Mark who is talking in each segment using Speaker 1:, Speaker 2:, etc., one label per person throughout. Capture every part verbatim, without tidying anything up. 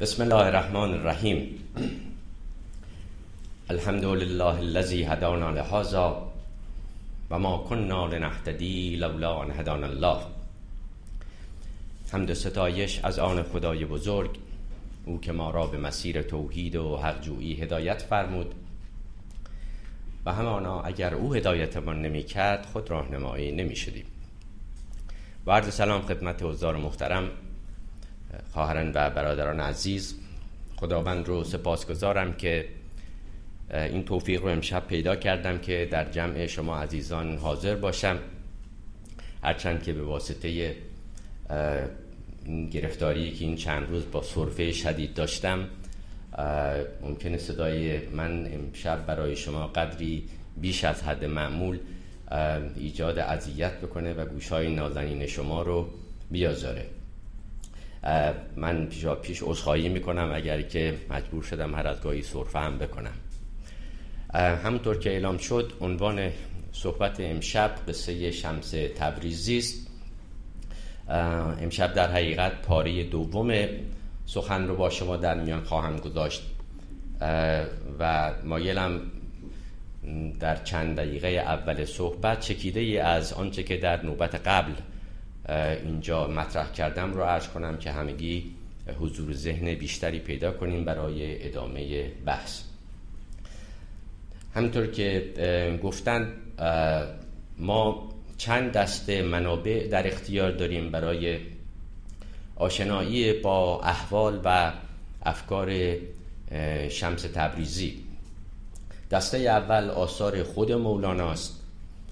Speaker 1: بسم الله الرحمن الرحیم. الحمد لله الذی هدانا لهذا و ما كنا لنهتدی لولا ان هدانا الله. حمد و ستایش از آن خدای بزرگ، او که ما را به مسیر توحید و حق‌جویی هدایت فرمود و همانا اگر او هدایتمان نمی کرد خود راهنمایی نمی شدیم. و عرض سلام خدمت حضار محترم، خواهران و برادران عزیز. خداوند رو سپاسگزارم که این توفیق رو امشب پیدا کردم که در جمع شما عزیزان حاضر باشم، هرچند که به واسطه این گرفتاری که این چند روز با سرفه شدید داشتم ممکنه صدای من امشب برای شما قدری بیش از حد معمول ایجاد اذیت بکنه و گوشهای نازنین شما رو بیازاره. من پیشا پیش عذرخواهی میکنم اگر که مجبور شدم هر از گاهی سرفه هم بکنم. همونطور که اعلام شد عنوان صحبت امشب قصه شمس تبریزی است. امشب در حقیقت پاره دوم سخن رو با شما در میان خواهم گذاشت و مایلم در چند دقیقه اول صحبت چکیده ای از آنچه که در نوبت قبل اینجا مطرح کردم رو عرض کنم که همگی حضور ذهن بیشتری پیدا کنیم برای ادامه بحث. همونطور که گفتن ما چند دسته منابع در اختیار داریم برای آشنایی با احوال و افکار شمس تبریزی. دسته اول آثار خود مولاناست،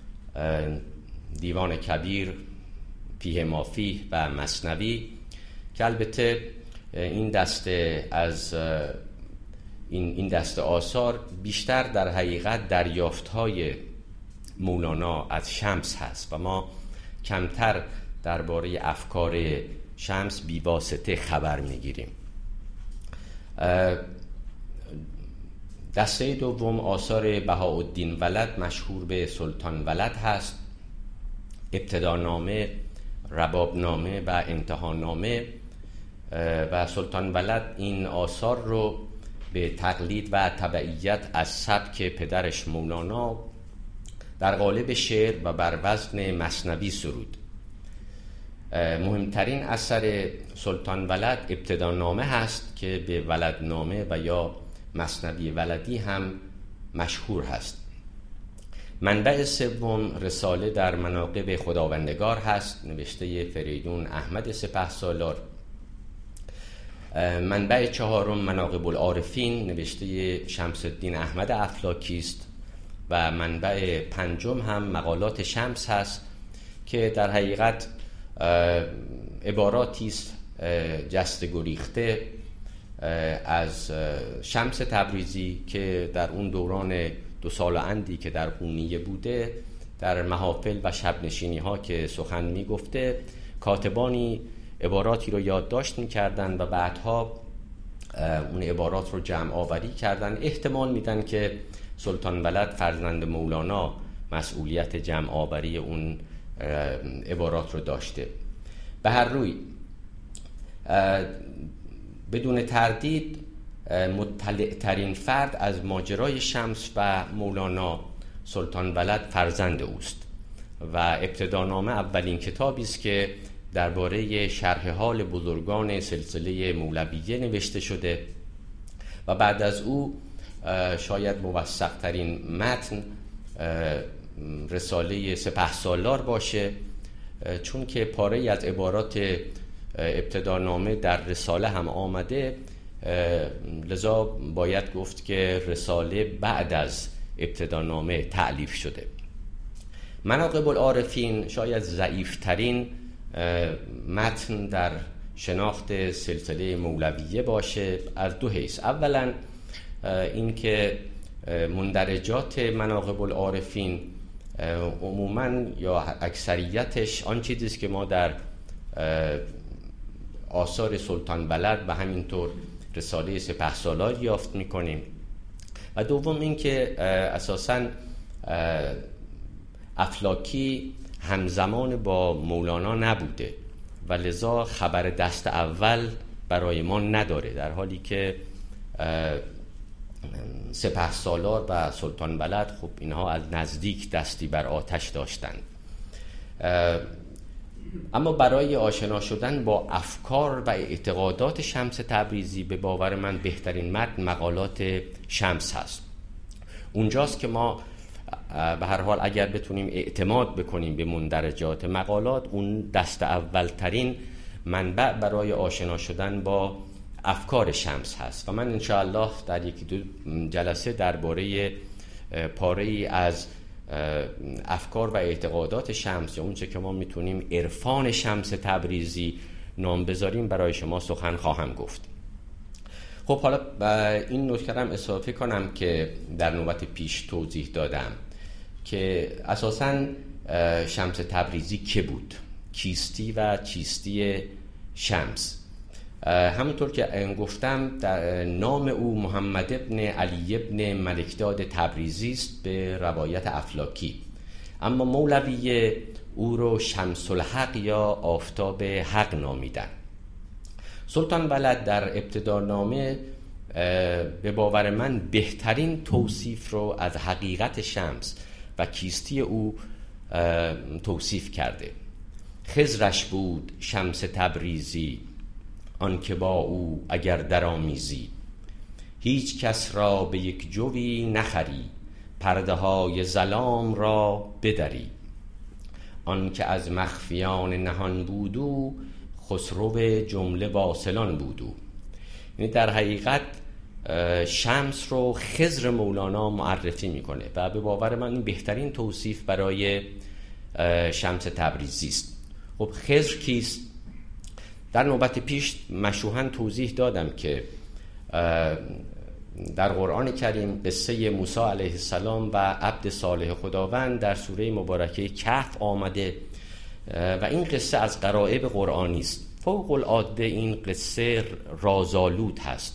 Speaker 1: دیوان کبیر، فیه ما فیه و مثنوی، که البته این دسته از این این دسته آثار بیشتر در حقیقت دریافت‌های مولانا از شمس هست و ما کمتر درباره افکار شمس بی‌واسطه خبر میگیریم. دسته دوم آثار بهاءالدین ولد مشهور به سلطان ولد هست. ابتدانامه، ربابنامه و انتهانامه و سلطان ولد این آثار رو به تقلید و تبعیت از سبک پدرش مولانا در قالب شعر و بر وزن مثنوی سرود. مهمترین اثر سلطان ولد ابتدانامه هست که به ولدنامه و یا مثنوی ولدی هم مشهور هست. منبع سوم رساله در مناقب خداوندگار هست، نوشته فریدون احمد سپهسالار. منبع چهارم مناقب العارفین، نوشته شمس الدین احمد افلاکی است و منبع پنجم هم مقالات شمس هست که در حقیقت عباراتی است جست گریخته از شمس تبریزی که در اون دوران دو سال اندی که در قونیه بوده در محافل و شب نشینی ها که سخن می گفته کاتبانی عباراتی رو یادداشت می کردن و بعدها اون عبارات رو جمع آوری کردن. احتمال میدن که سلطان ولد فرزند مولانا مسئولیت جمع آوری اون عبارات رو داشته. به هر روی بدون تردید مطلع ترین فرد از ماجرای شمس و مولانا سلطان ولد فرزند اوست و ابتدانامه اولین کتابی است که درباره شرح حال بزرگان سلسله مولویه نوشته شده و بعد از او شاید موثق ترین متن رساله سپهسالار باشه، چون که پاره‌ای از عبارات ابتدانامه در رساله هم آمده، لذا باید گفت که رساله بعد از ابتدانامه تألیف شده. مناقب العارفین شاید ضعیفترین متن در شناخت سلسله مولویه باشه از دو حیث. اولا این که مندرجات مناقب العارفین عموماً یا اکثریتش آن چیزی است که ما در آثار سلطان ولد و همینطور رساله سپهسالار یافت می‌کنیم و دوم این که اساساً افلاکی همزمان با مولانا نبوده و لذا خبر دست اول برای ما نداره، در حالی که سپهسالار و سلطان بلد خب اینها از نزدیک دستی بر آتش داشتند. اما برای آشنا شدن با افکار و اعتقادات شمس تبریزی به باور من بهترین متن مقالات شمس هست. اونجاست که ما به هر حال اگر بتونیم اعتماد بکنیم به مندرجات مقالات، اون دست اولترین منبع برای آشنا شدن با افکار شمس هست و من انشاءالله در یکی دو جلسه درباره پاره‌ای از افکار و اعتقادات شمس یا اونچه که ما میتونیم عرفان شمس تبریزی نام بذاریم برای شما سخن خواهم گفت. خب حالا این نکته هم اضافه کنم که در نوبت پیش توضیح دادم که اساساً شمس تبریزی که بود، کیستی و چیستی شمس. همونطور که گفتم در نام او محمد ابن علی ابن ملکداد تبریزی است به روایت افلاکی، اما مولوی او رو شمس الحق یا آفتاب حق نامیدن. سلطان بلد در ابتدا نامه به باور من بهترین توصیف رو از حقیقت شمس و کیستی او توصیف کرده. خضرش بود شمس تبریزی، آن که با او اگر درآمیزی، هیچ کس را به یک جوی نخری، پرده های ظلام را بدری، آن که از مخفیان نهان بودو، خسرو جمله واصلان بودو. یعنی در حقیقت شمس رو خضر مولانا معرفی میکنه و به باور من این بهترین توصیف برای شمس تبریزی است. خب خضر کیست؟ در نوبت پیش مشروحاً توضیح دادم که در قرآن کریم قصه موسی علیه السلام و عبد صالح خداوند در سوره مبارکه کهف آمده و این قصه از غرایب قرآنی است. فوق العاده این قصه رازآلود هست.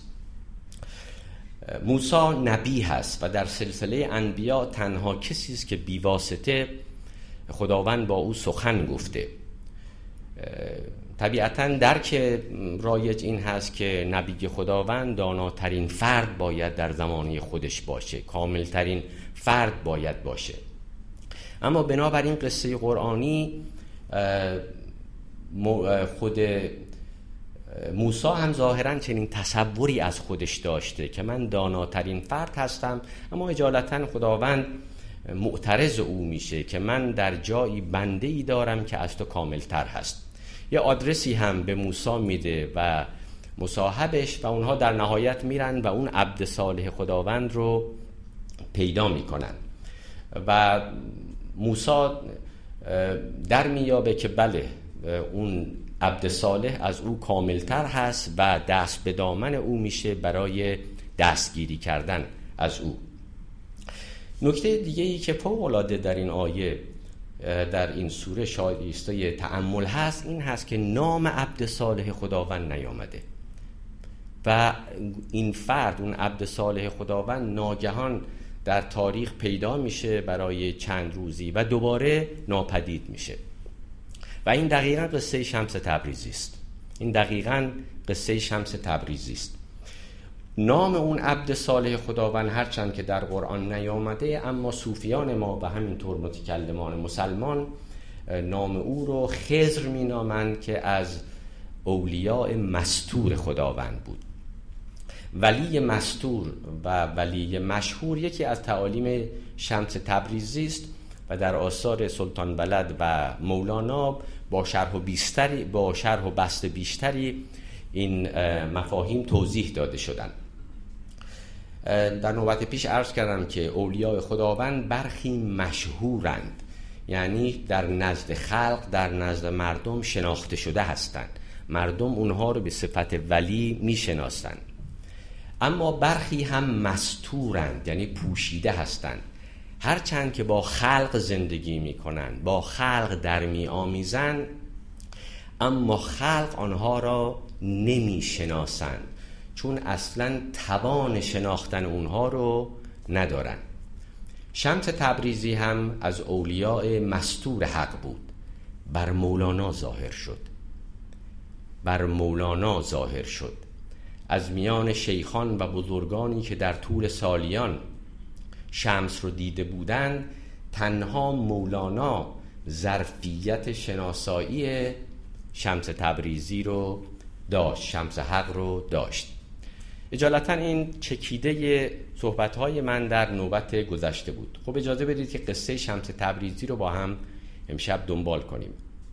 Speaker 1: موسی نبی هست و در سلسله انبیا تنها کسی است که بیواسطه خداوند با او سخن گفته. طبیعتاً درک رایج این هست که نبی خداوند داناترین فرد باید در زمانه خودش باشه، کاملترین فرد باید باشه. اما بنابراین قصه قرآنی خود موسی هم ظاهراً چنین تصوری از خودش داشته که من داناترین فرد هستم، اما اجالتاً خداوند معترض او میشه که من در جایی بنده‌ای دارم که از تو کاملتر هست. یه آدرسی هم به موسی میده و مصاحبش و اونها در نهایت میرن و اون عبد صالح خداوند رو پیدا میکنن و موسی در میابه که بله اون عبد صالح از او کاملتر هست و دست به دامن او میشه برای دستگیری کردن از او. نکته دیگه ای که فوق العاده در این آیه در این سوره شایسته تأمل هست این هست که نام عبد صالح خداوند نیامده و این فرد اون عبد صالح خداوند ناگهان در تاریخ پیدا میشه برای چند روزی و دوباره ناپدید میشه و این دقیقاً قصه شمس تبریزی است. این دقیقاً قصه شمس تبریزی است. نام اون عبد صالح خداوند هرچند که در قرآن نیامده، اما صوفیان ما و همینطور متکلمان مسلمان نام او رو خضر می نامند که از اولیاء مستور خداوند بود. ولی مستور و ولی مشهور یکی از تعالیم شمس تبریزی است و در آثار سلطان بلد و مولانا با شرح و بیشتری با شرح و بسط بیشتری این مفاهیم توضیح داده شدند. در نوبت پیش عرض کردم که اولیاء خداوند برخی مشهورند، یعنی در نزد خلق، در نزد مردم شناخته شده هستند، مردم اونها رو به صفت ولی میشناسند. اما برخی هم مستورند، یعنی پوشیده هستند، هرچند که با خلق زندگی میکنند، با خلق در می آمیزند، اما خلق آنها را نمیشناسند چون اصلا توان شناختن اونها رو ندارن. شمس تبریزی هم از اولیاء مستور حق بود، بر مولانا ظاهر شد بر مولانا ظاهر شد. از میان شیخان و بزرگانی که در طول سالیان شمس رو دیده بودند، تنها مولانا ظرفیت شناسایی شمس تبریزی رو داشت، شمس حق رو داشت. اجالتا این چکیده صحبت‌های من در نوبت گذشته بود. خب اجازه بدید که قصه شمس تبریزی رو با هم امشب دنبال کنیم.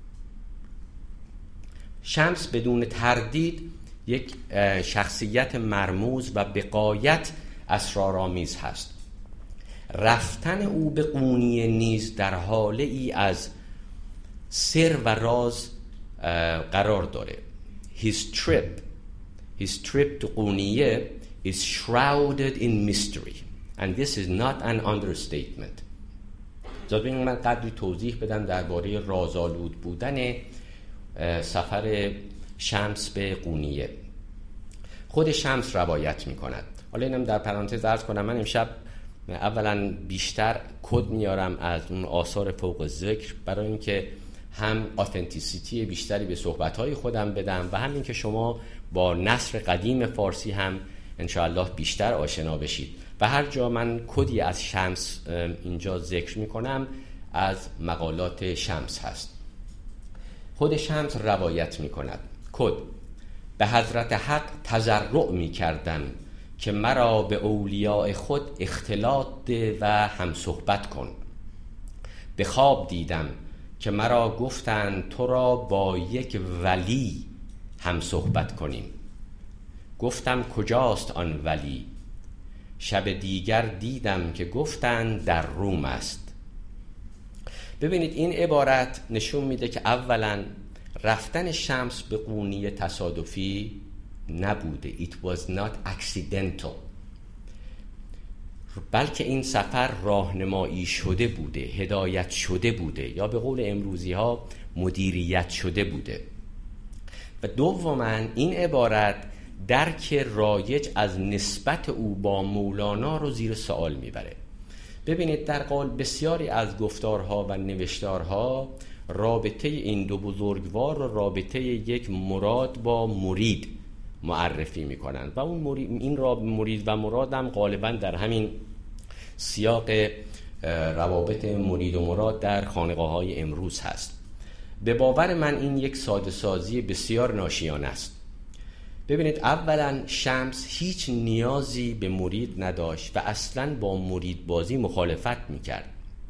Speaker 1: شمس بدون تردید یک شخصیت مرموز و به غایت اسرارآمیز هست. رفتن او به قونیه نیز در حاله ای از سر و راز قرار داره. His trip His trip to قونیه is shrouded in mystery and this is not an understatement. اجازه بدید من قدری توضیح بدم درباره رازآلود بودن سفر شمس به قونیه. خود شمس روایت میکند. حالا اینم در پرانتز عرض کنم، من امشب اولا بیشتر کد میارم از اون آثار فوق ذکر برای اینکه هم آتنتیسیتی بیشتری به صحبت‌های خودم بدم و همین که شما با نثر قدیم فارسی هم انشاءالله بیشتر آشنا بشید. و هر جا من کدی از شمس اینجا ذکر میکنم از مقالات شمس هست. خود شمس روایت میکند. کد: به حضرت حق تضرع میکردم که مرا به اولیاء خود اختلاط ده و هم صحبت کن. به خواب دیدم که مرا گفتند تو را با یک ولی هم صحبت کنیم. گفتم کجاست آن ولی؟ شب دیگر دیدم که گفتند در روم است. ببینید این عبارت نشون میده که اولا رفتن شمس به قونیه تصادفی نبوده. It was not accidental. بلکه این سفر راهنمایی شده بوده، هدایت شده بوده، یا به قول امروزی ها مدیریت شده بوده. و دوما این عبارت درک رایج از نسبت او با مولانا رو زیر سوال میبره. ببینید در قال بسیاری از گفتارها و نوشتارها رابطه این دو بزرگوار رو رابطه یک مراد با مرید معرفی میکنن و اون مرید، این را مرید و مرادم غالبا در همین سیاق روابط مرید و مراد در خانقاه‌های امروز هست. به باور من این یک ساده سازی بسیار ناشیانه است. ببینید اولا شمس هیچ نیازی به مرید نداشت و اصلا با مرید بازی مخالفت میکرد.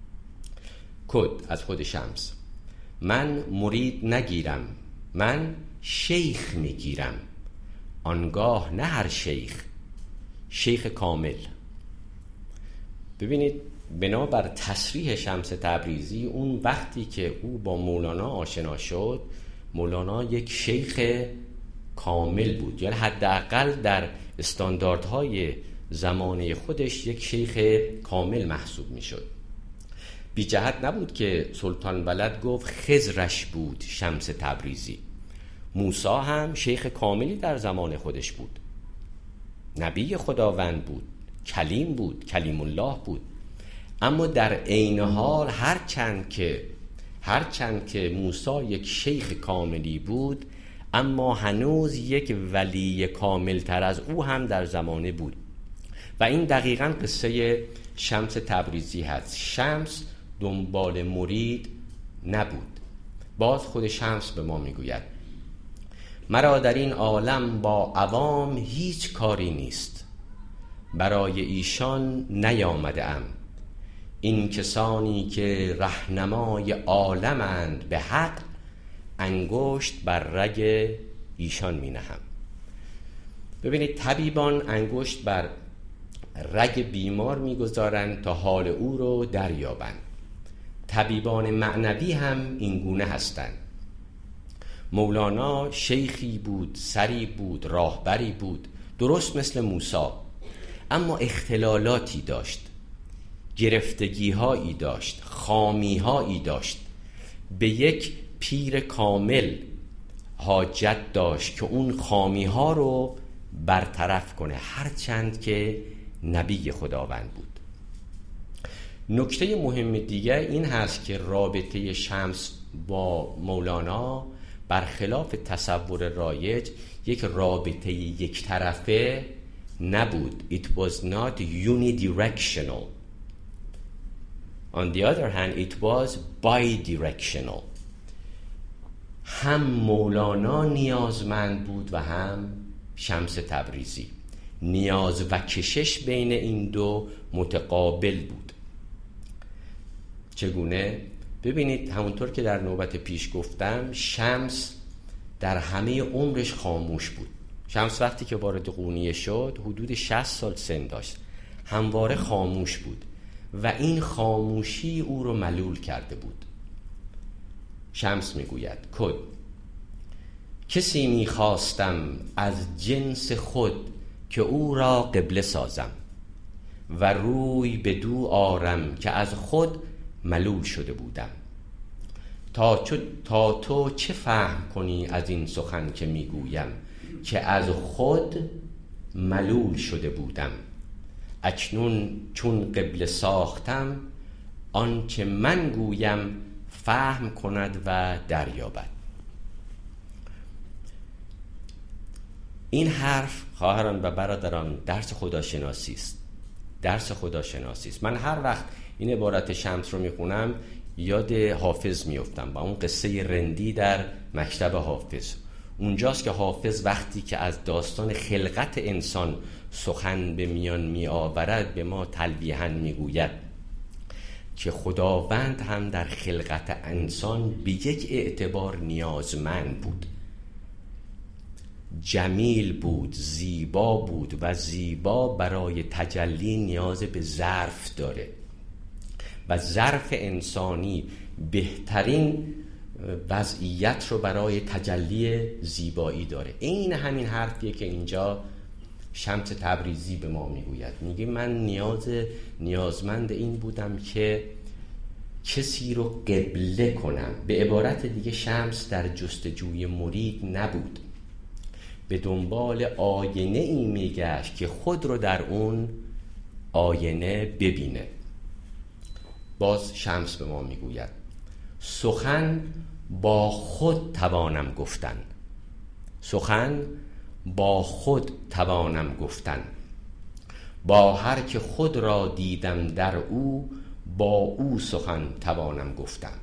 Speaker 1: کد از خود شمس: من مرید نگیرم، من شیخ میگیرم، آنگاه نه هر شیخ، شیخ کامل. ببینید بنابر تصریح شمس تبریزی اون وقتی که او با مولانا آشنا شد، مولانا یک شیخ کامل بود، یعنی حداقل در استانداردهای زمانه خودش یک شیخ کامل محسوب می شد. بی جهت نبود که سلطان ولد گفت خضرش بود شمس تبریزی. موسی هم شیخ کاملی در زمان خودش بود، نبی خداوند بود، کلیم بود، کلیم الله بود. اما در عین حال هرچند که هرچند که موسی یک شیخ کاملی بود، اما هنوز یک ولی کامل تر از او هم در زمانه بود. و این دقیقاً قصه شمس تبریزی هست. شمس دنبال مرید نبود. باز خود شمس به ما میگوید مرا در این عالم با عوام هیچ کاری نیست، برای ایشان نیامده ام. این کسانی که رهنمای عالمند به حق، انگشت بر رگ ایشان می نهم. ببینید طبیبان انگشت بر رگ بیمار می گذارند تا حال او رو دریابند. طبیبان معنوی هم این گونه هستند. مولانا شیخی بود، سری بود، راهبری بود، درست مثل موسی، اما اختلالاتی داشت، گرفتگی‌هایی داشت، خامی‌هایی داشت. به یک پیر کامل حاجت داشت که اون خامی‌ها رو برطرف کنه، هرچند که نبی خداوند بود. نکته مهم دیگه این هست که رابطه شمس با مولانا برخلاف تصور رایج یک رابطه یک طرفه نبود. It was not unidirectional. On the other hand, it was bidirectional. هم مولانا نیازمند بود و هم شمس تبریزی. نیاز و کشش بین این دو متقابل بود. چگونه؟ ببینید همونطور که در نوبت پیش گفتم، شمس در همه عمرش خاموش بود. شمس وقتی که وارد قونیه شد حدود شصت سال سن داشت، همواره خاموش بود و این خاموشی او رو ملول کرده بود. شمس میگوید کد کسی میخواستم از جنس خود که او را قبله سازم و روی به دو آرم که از خود ملول شده بودم. تا, تا تو چه فهم کنی از این سخن که میگویم که از خود ملول شده بودم. اکنون چون قبله ساختم آنچه من گویم فهم کند و دریابد. این حرف خواهران و برادران درس خداشناسی است. درس خداشناسی است. من هر وقت این عبارت شمس رو میخونم یاد حافظ میفتم با اون قصه رندی در مکتب حافظ. اونجاست که حافظ وقتی که از داستان خلقت انسان سخن به میان می آورد به ما تلویحاً میگوید که خداوند هم در خلقت انسان به یک اعتبار نیازمند بود. جمیل بود، زیبا بود و زیبا برای تجلی نیاز به ظرف داره و ظرف انسانی بهترین وضعیت رو برای تجلی زیبایی داره. این همین حرفیه که اینجا شمس تبریزی به ما میگوید. میگه من نیاز نیازمند این بودم که کسی رو قبله کنم. به عبارت دیگه شمس در جستجوی مرید نبود، به دنبال آینه ای میگشت که خود رو در اون آینه ببینه. باز شمس به ما میگوید سخن با خود توانم گفتن، سخن با خود توانم گفتن، با هر که خود را دیدم در او با او سخن توانم گفتن.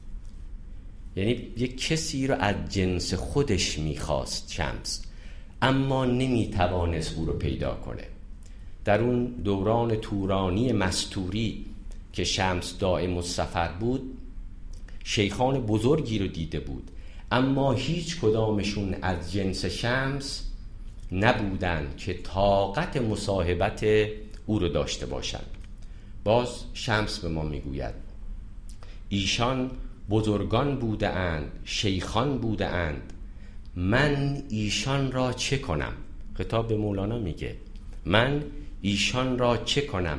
Speaker 1: یعنی یک کسی رو از جنس خودش میخواست شمس، اما نمیتوانست او رو پیدا کنه. در اون دوران تورانی مستوری که شمس دائم السفر بود شیخان بزرگی رو دیده بود، اما هیچ کدامشون از جنس شمس نبودند که طاقت مصاحبت او رو داشته باشند. باز شمس به ما میگوید ایشان بزرگان بوده اند، شیخان بوده اند، من ایشان را چه کنم؟ خطاب به مولانا میگه من ایشان را چه کنم؟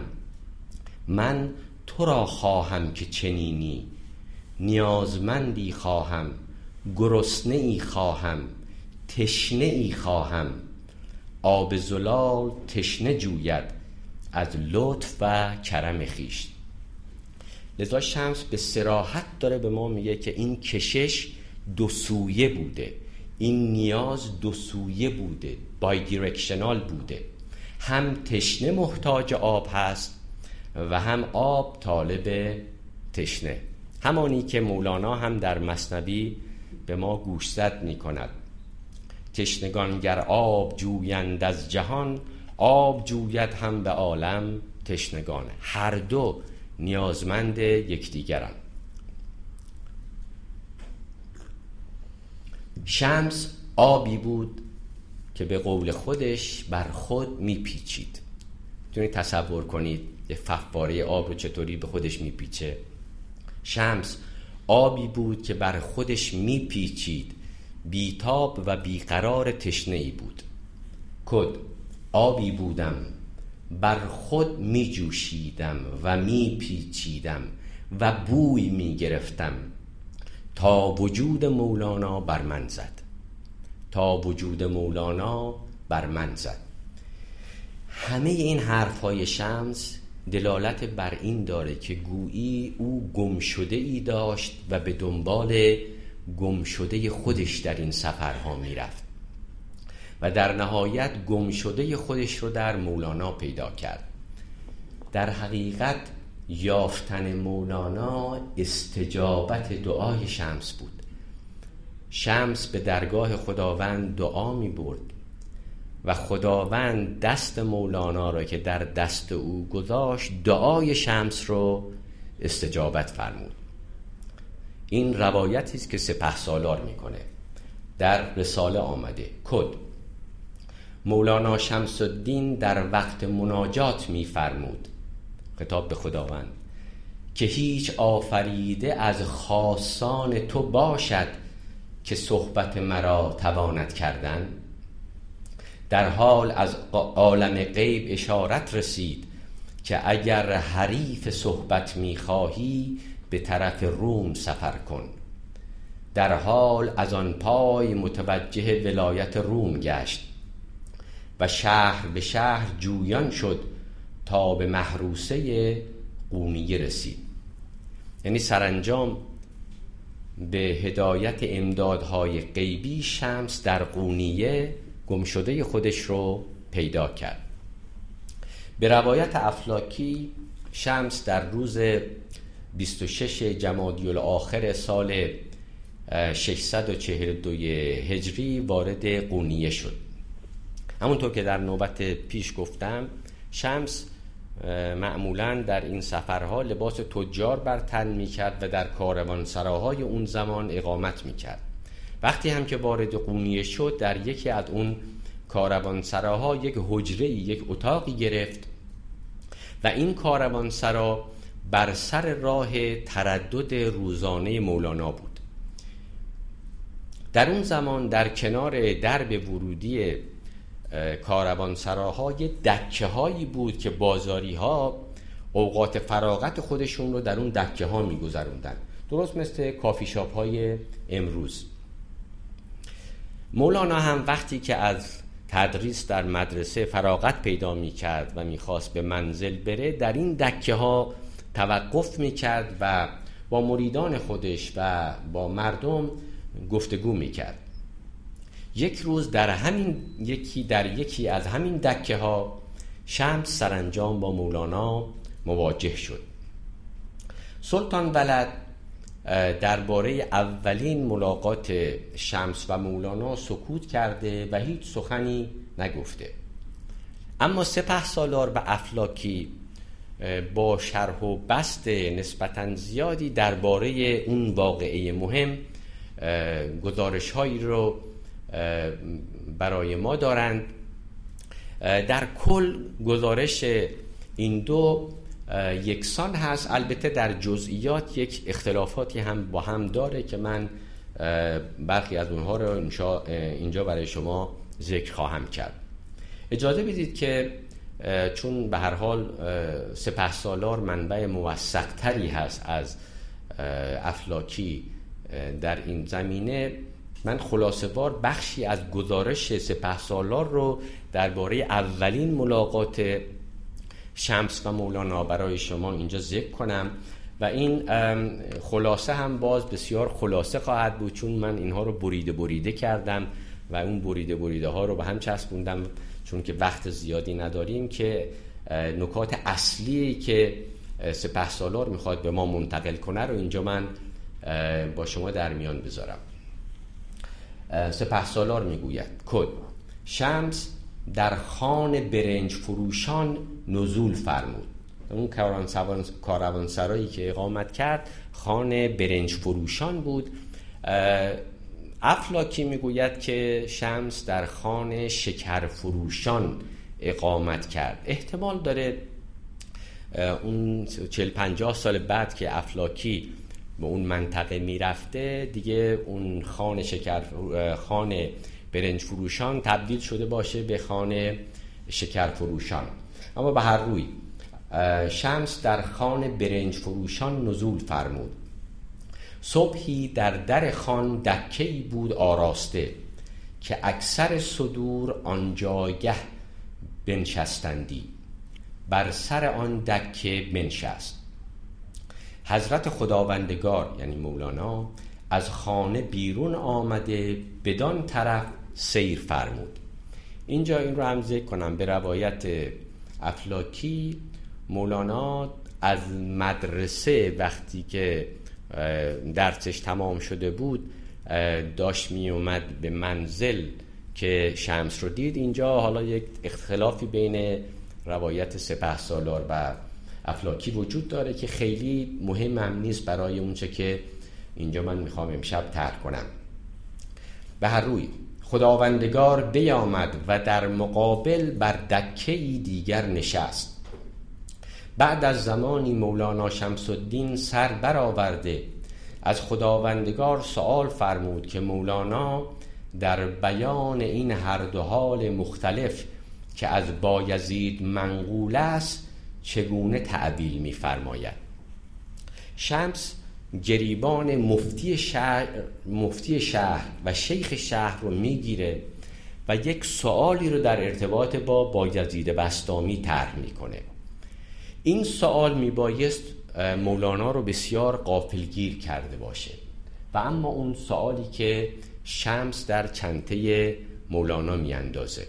Speaker 1: من تو را خواهم که چنینی، نیازمندی خواهم، گرسنه ای خواهم، تشنه ای خواهم. آب زلال تشنه جوید از لطف و کرم خویش. لذا شمس به صراحت داره به ما میگه که این کشش دو سویه بوده، این نیاز دو سویه بوده، بای دیرکشنال بوده. هم تشنه محتاج آب هست و هم آب طالب تشنه. همانی که مولانا هم در مثنوی به ما گوشزد می کند تشنگان گر آب جویند از جهان، آب جوید هم به عالم تشنگان. هر دو نیازمند یکدیگرند. شمس آبی بود که به قول خودش بر خود میپیچید. میتونید تصور کنید یه فواره آب رو چطوری به خودش میپیچه؟ شمس آبی بود که بر خودش میپیچید، بیتاب و بیقرار تشنه ای بود. کد آبی بودم بر خود میجوشیدم و میپیچیدم و بوی میگرفتم تا وجود مولانا بر من زد، تا وجود مولانا بر من زد. همه این حرفهای شمس دلالت بر این داره که گویی او گم شده ای داشت و به دنبال گمشده خودش در این سفرها میرفت و در نهایت گمشده خودش رو در مولانا پیدا کرد. در حقیقت یافتن مولانا استجابت دعای شمس بود. شمس به درگاه خداوند دعا می برد و خداوند دست مولانا را که در دست او گذاشت، دعای شمس رو استجابت فرمود. این روایتی است که سپهسالار میکنه. در رساله آمده کد مولانا شمس الدین در وقت مناجات میفرمود، خطاب به خداوند، که هیچ آفریده از خاصان تو باشد که صحبت مرا تواند کردن. در حال از عالم غیب اشارت رسید که اگر حریف صحبت میخواهی به طرف روم سفر کن. در حال از آن پای متوجه ولایت روم گشت و شهر به شهر جویان شد تا به محروسه قونیه رسید. یعنی سرانجام به هدایت امدادهای غیبی شمس در قونیه گمشده خودش رو پیدا کرد. به روایت افلاکی شمس در روز بیست و شش جمادی الاخر سال ششصد و چهل و دو هجری وارد قونیه شد. همونطور که در نوبت پیش گفتم، شمس معمولاً در این سفرها لباس تجار بر تن می‌کرد و در کاروانسراهای اون زمان اقامت می‌کرد. وقتی هم که وارد قونیه شد، در یکی از اون کاروانسراها یک حجره، یک اتاقی گرفت و این کاروانسرا بر سر راه تردد روزانه مولانا بود. در اون زمان در کنار درب ورودی کاروانسراها یه دکه هایی بود که بازاری ها اوقات فراغت خودشون رو در اون دکه ها می گذروندن، درست مثل کافی شاپ های امروز. مولانا هم وقتی که از تدریس در مدرسه فراغت پیدا می کرد و می خواست به منزل بره، در این دکه ها توقف می کرد و با مریدان خودش و با مردم گفتگو می کرد. یک روز در همین یکی در یکی از همین دکه ها شمس سرانجام با مولانا مواجه شد. سلطان ولد درباره اولین ملاقات شمس و مولانا سکوت کرده و هیچ سخنی نگفته. اما سپهسالار و افلاکی با شرح و بسط نسبتاً زیادی درباره اون واقعه مهم گزارش هایی رو برای ما دارند. در کل گزارش این دو یکسان هست، البته در جزئیات یک اختلافاتی هم با هم داره که من برخی از اونها رو اینجا برای شما ذکر خواهم کرد. اجازه بدید که چون به هر حال سپهسالار منبع موثق تری هست از افلاکی در این زمینه، من خلاصه وار بخشی از گزارش سپهسالار رو درباره اولین ملاقات شمس و مولانا برای شما اینجا ذکر کنم و این خلاصه هم باز بسیار خلاصه خواهد بود، چون من اینها رو بریده بریده کردم و اون بریده بریده ها رو به هم چسبوندم، چون که وقت زیادی نداریم که نکات اصلی که سپهسالار میخواد به ما منتقل کنه رو اینجا من با شما در میان بذارم. سپهسالار میگوید کد شمس در خان برنج فروشان نزول فرمود. اون کاروانسرایی که اقامت کرد خان برنج فروشان بود. افلاکی میگوید که شمس در خان شکر فروشان اقامت کرد. احتمال داره اون چهل پنجاه سال بعد که افلاکی به اون منطقه میرفته دیگه اون خان شکر خان برنج فروشان تبدیل شده باشه به خان شکر فروشان. اما به هر روی شمس در خان برنج فروشان نزول فرمود. صبحی در در خان دکه‌ای بود آراسته که اکثر صدور آن جایگه بنشستندی. بر سر آن دکه بنشست. حضرت خداوندگار یعنی مولانا از خانه بیرون آمده بدان طرف سیر فرمود. اینجا این رو هم ذکر کنم، به روایت افلاکی مولانا از مدرسه وقتی که درسش تمام شده بود داشت می اومد به منزل که شمس رو دید. اینجا حالا یک اختلافی بین روایت سپهسالار و افلاکی وجود داره که خیلی مهم هم نیست برای اونچه که اینجا من میخوام امشب طرح کنم. به هر روی خداوندگار بیامد و در مقابل بر دکه‌ای دیگر نشست. بعد از زمانی مولانا شمس الدین سر برآورده از خداوندگار سوال فرمود که مولانا در بیان این هر دو حال مختلف که از بایزید منقول است چگونه تعبیل می فرماید. شمس گریبان مفتی شهر, مفتی شهر و شیخ شهر رو میگیره و یک سوالی رو در ارتباط با بایزید بسطامی طرح میکنه. این سوال میبایست مولانا رو بسیار غافلگیر کرده باشه و اما اون سوالی که شمس در چنته مولانا میاندازه.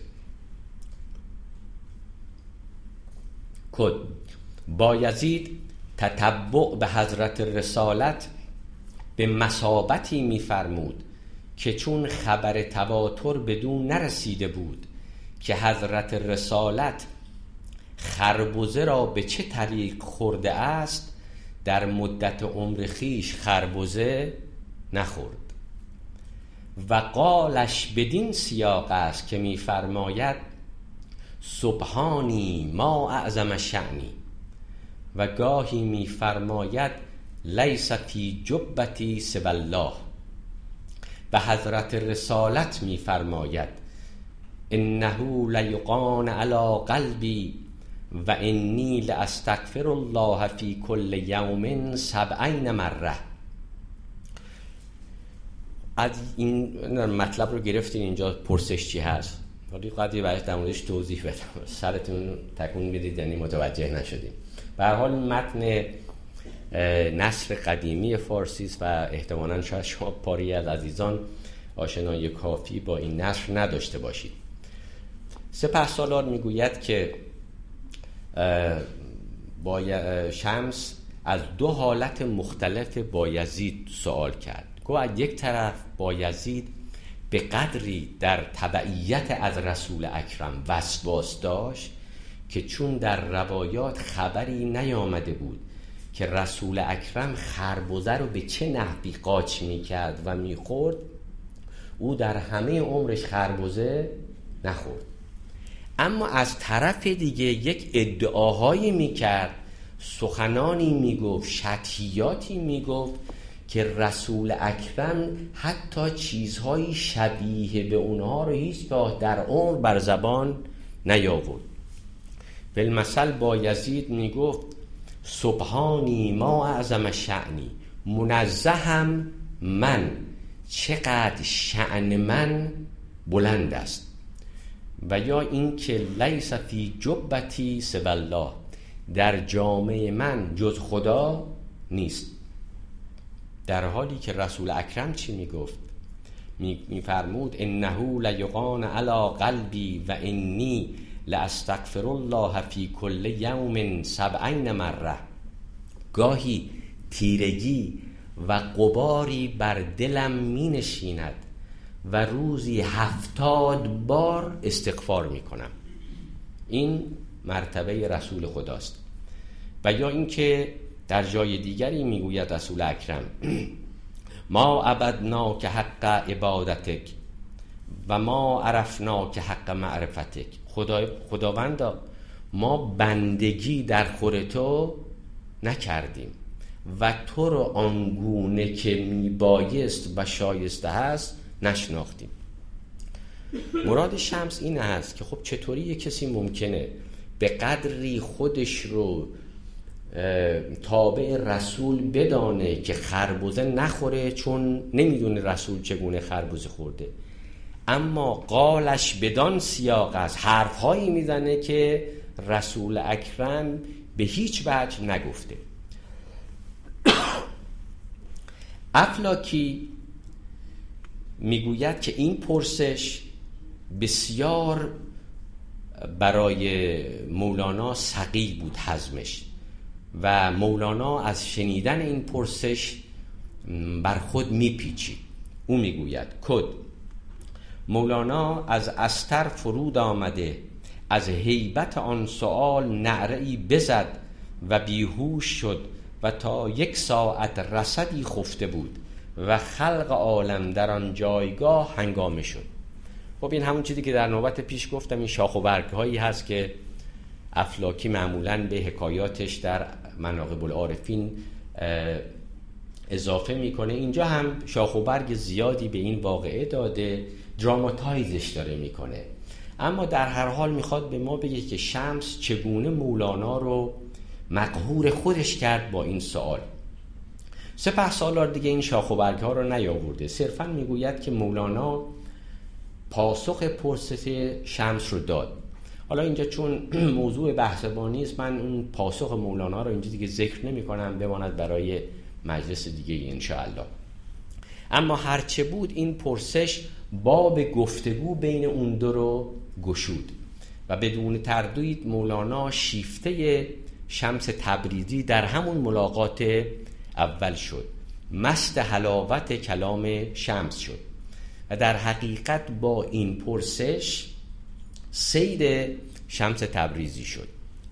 Speaker 1: کد بایزید تتبع به حضرت رسالت به مثابتی می‌فرمود که چون خبر تواتر بدون نرسیده بود که حضرت رسالت خربزه را به چه طریق خورده است در مدت عمر خیش خربزه نخورد. و قالش بدین سیاق است که می‌فرماید سبحانی ما اعظم شأنی، و گاهی می فرماید لیس فی جبتی سوی الله. و حضرت رسالت می فرماید انه لیقان علی قلبی و انی لاستغفر الله فی کل یوم سبعین مره. از این مطلب رو گرفتین اینجا پرسش چی هست، ولی قدری برای در موردش توضیح بدم، سرتون تکون بدید یعنی متوجه نشدیم. به هر حال متن نثر قدیمی فارسی است و احتمالاً شاید شما پاری از عزیزان آشنایی کافی با این نثر نداشته باشید. سپهسالار میگوید که با شمس از دو حالت مختلف بایزید سوال کرد. گویا از یک طرف بایزید به قدری در تبعیت از رسول اکرم وسواس داشت که چون در روایات خبری نیامده بود که رسول اکرم خربزه رو به چه نحوی قاچ میکرد و میخورد، او در همه عمرش خربزه نخورد. اما از طرف دیگه یک ادعاهایی میکرد، سخنانی میگفت، شطحیاتی میگفت که رسول اکرم حتی چیزهای شبیه به اونها رو هیچگاه در عمر بر زبان نیاورد. بالمثل بایزید میگفت سبحانی ما اعظم شأنی، منزهم من، چقدر شأن من بلند است. و یا این که لیس فی جبتی سوی الله، در جامعه من جز خدا نیست. در حالی که رسول اکرم چی میگفت؟ میفرمود انه لیقان علی قلبی و انی لاستغفر الله فی کل یوم سبعین مره. گاهی تیرگی و غباری بر دلم می نشیند و روزی هفتاد بار استغفار می کنم. این مرتبه رسول خداست. و یا اینکه در جای دیگری میگوید رسول اکرم ما عبدنا که حق عبادتک و ما عرفنا که حق معرفتک. خدا خداوندا ما بندگی در خور تو نکردیم و تو رو آنگونه که میبایست و شایسته هست نشناختیم. مراد شمس این هست که خب چطوری یک کسی ممکنه به قدری خودش رو تابع رسول بدانه که خربزه نخوره چون نمیدونه رسول چگونه خربزه خورده، اما قالش بدان سیاق است، حرفهایی میزنه که رسول اکرم به هیچ وجه نگفته. افلاکی میگوید که این پرسش بسیار برای مولانا ثقیل بود هضمش و مولانا از شنیدن این پرسش بر خود میپیچید. او میگوید کد مولانا از استر فرود آمده، از هیبت آن سؤال نعره‌ای بزد و بیهوش شد و تا یک ساعت رصدی خفته بود و خلق عالم در آن جایگاه هنگامه شد. خب این همون چیزی که در نوبت پیش گفتم، این شاخ و برگ هایی هست که افلاکی معمولاً به حکایاتش در مناقب العارفین اضافه میکنه. اینجا هم شاخ و برگ زیادی به این واقعه داده، دراماتایزش داره میکنه، اما در هر حال میخواد به ما بگه که شمس چگونه مولانا رو مقهور خودش کرد با این سوال. سپه سالار دیگه این شاخ و برگ ها رو نیاورده، صرفاً میگوید که مولانا پاسخ پرسش شمس رو داد. حالا اینجا چون موضوع بحث بانی است، من اون پاسخ مولانا رو اینجا دیگه ذکر نمی کنم، بماند برای مجلس دیگه انشاءالله. اما هرچه بود این پرسش باب گفتگو بین اون دو رو گشود و بدون تردید مولانا شیفته شمس تبریزی در همون ملاقات اول شد، مست حلاوت کلام شمس شد و در حقیقت با این پرسش سید شمس تبریزی شد.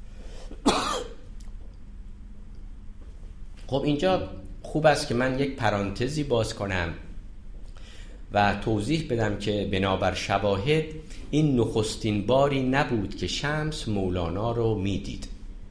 Speaker 1: خب اینجا خوب است که من یک پرانتزی باز کنم و توضیح بدم که بنابر شواهد این نخستین باری نبود که شمس مولانا رو میدید.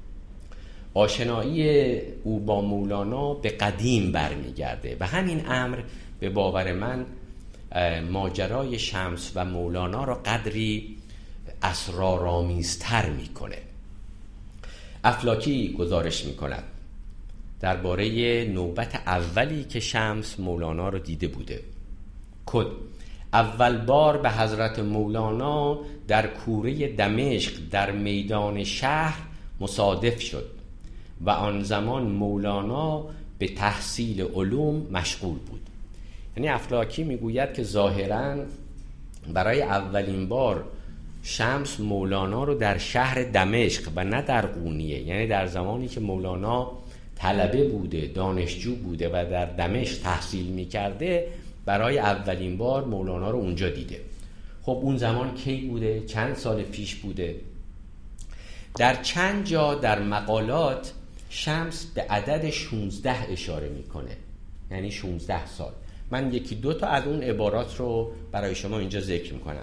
Speaker 1: آشنایی او با مولانا به قدیم برمیگرده و همین امر به باور من ماجرای شمس و مولانا را قدری اسرارآمیزتر میکنه. افلاکی گزارش میکند درباره نوبت اولی که شمس مولانا رو دیده بوده. کد اول بار به حضرت مولانا در کوره دمشق در میدان شهر مصادف شد و آن زمان مولانا به تحصیل علوم مشغول بود. یعنی افلاکی میگوید که ظاهراً برای اولین بار شمس مولانا رو در شهر دمشق و نه در قونیه، یعنی در زمانی که مولانا طلبه بوده، دانشجو بوده و در دمشق تحصیل میکرده، برای اولین بار مولانا رو اونجا دیده. خب اون زمان کی بوده؟ چند سال پیش بوده؟ در چند جا در مقالات شمس به عدد شانزده اشاره میکنه، یعنی شانزده سال. من یکی دو تا از اون عبارات رو برای شما اینجا ذکر میکنم.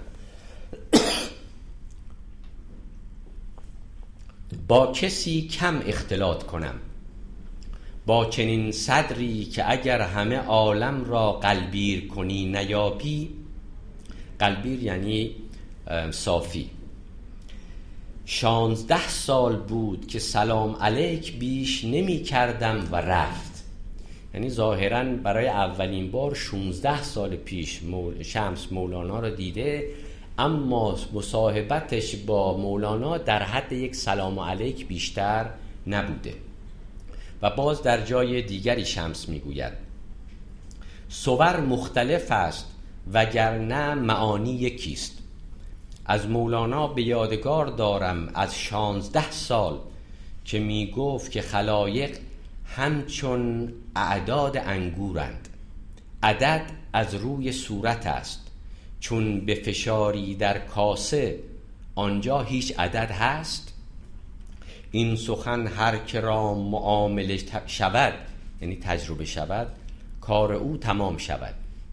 Speaker 1: با کسی کم اختلاط کنم، با چنین صدری که اگر همه عالم را قلبیر کنی نیابی. قلبیر یعنی صافی. شانزده سال بود که سلام علیک بیش نمی کردم و رفت. یعنی ظاهراً برای اولین بار شانزده سال پیش مول... شمس مولانا را دیده، اما مصاحبتش با مولانا در حد یک سلام علیک بیشتر نبوده. و باز در جای دیگری شمس میگوید صور مختلف است وگرنه معانی یکیست. از مولانا به یادگار دارم از شانزده سال که میگفت که خلایق همچون اعداد انگورند. عدد از روی صورت است، چون به فشاری در کاسه آنجا هیچ عدد هست. این سخن هر که را معامله شود، یعنی تجربه شود، کار او تمام شود.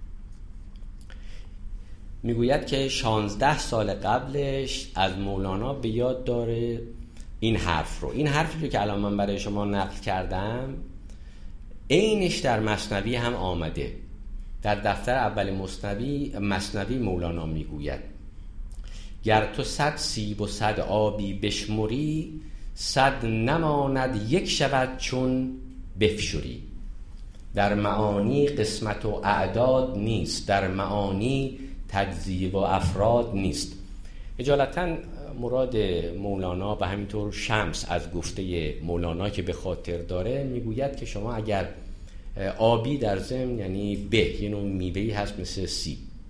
Speaker 1: میگوید که شانزده سال قبلش از مولانا به یاد داره این حرف رو. این حرفی رو که الان من برای شما نقل کردم عینش در مثنوی هم آمده. در دفتر اول مثنوی مثنوی مولانا میگوید گر تو صد سیب و صد آبی بشمری، صد نماند یک شود چون بفشری. در معانی قسمت و اعداد نیست، در معانی تجزیه و افراد نیست. اجالتا مراد مولانا و همینطور شمس از گفته مولانا که به خاطر داره میگوید که شما اگر آبی در ضمن یعنی به، یه نوع میوه‌ای هست مثل سیب،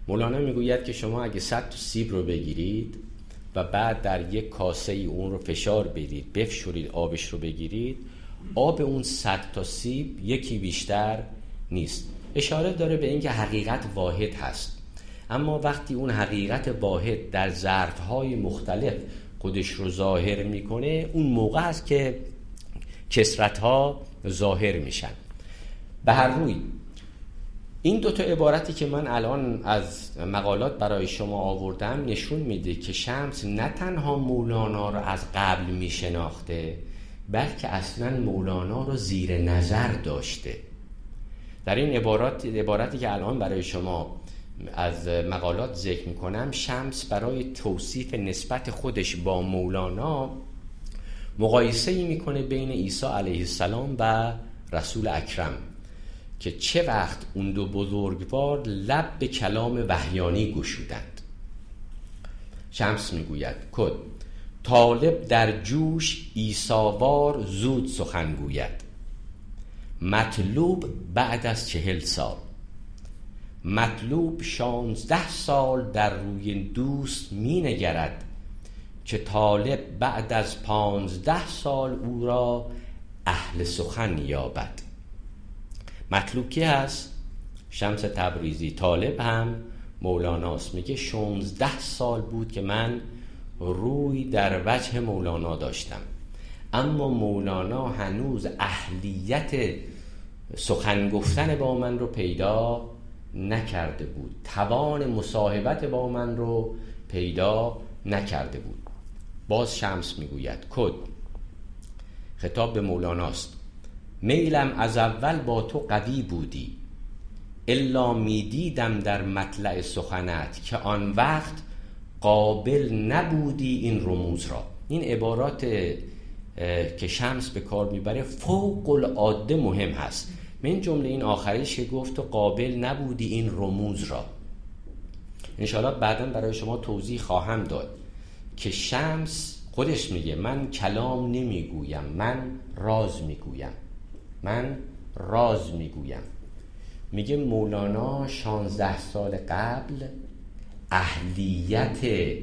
Speaker 1: مولانا میگوید که شما اگه صد تا سیب رو بگیرید و بعد در یک کاسه ای اون رو فشار بدید، بفشورید، آبش رو بگیرید، آب اون صد تا سیب یکی بیشتر نیست. اشاره داره به اینکه حقیقت واحد هست، اما وقتی اون حقیقت واحد در ظرف‌های مختلف خودش رو ظاهر میکنه، اون موقع است که کثرت‌ها ظاهر میشن. به هر روی این دوتا عبارتی که من الان از مقالات برای شما آوردم نشون میده که شمس نه تنها مولانا رو از قبل میشناخته، بلکه اصلا مولانا رو زیر نظر داشته. در این عبارات عبارتی که الان برای شما از مقالات ذکر میکنم، شمس برای توصیف نسبت خودش با مولانا مقایسه ای میکنه بین عیسی علیه السلام و رسول اکرم که چه وقت اون دو بزرگوار لب به کلام وحیانی گشودند. شمس میگوید کد طالب در جوش عیساوار زود سخن گوید، مطلوب بعد از چهل سال. مطلوب شانزده سال در روی دوست می نگرد، که طالب بعد از پانزده سال او را اهل سخن یابد. مطلوب کی هست؟ شمس تبریزی. طالب هم مولاناست. میگه شانزده سال بود که من روی در وجه مولانا داشتم، اما مولانا هنوز اهلیت سخن گفتن با من رو پیدا نکرده بود، توان مصاحبت با من رو پیدا نکرده بود. باز شمس میگوید کد، خطاب به مولاناست، میلم از اول با تو قوی بودی، الا میدیدم در مطلع سخنت، که آن وقت قابل نبودی این رموز را. این عبارات که شمس به کار میبره فوق العاده مهم هست. من جمله این آخریش که گفت تو قابل نبودی این رموز را، انشاءالله بعداً برای شما توضیح خواهم داد که شمس خودش میگه من کلام نمیگویم، من راز میگویم، من راز میگویم. میگه مولانا شانزده سال قبل اهلیت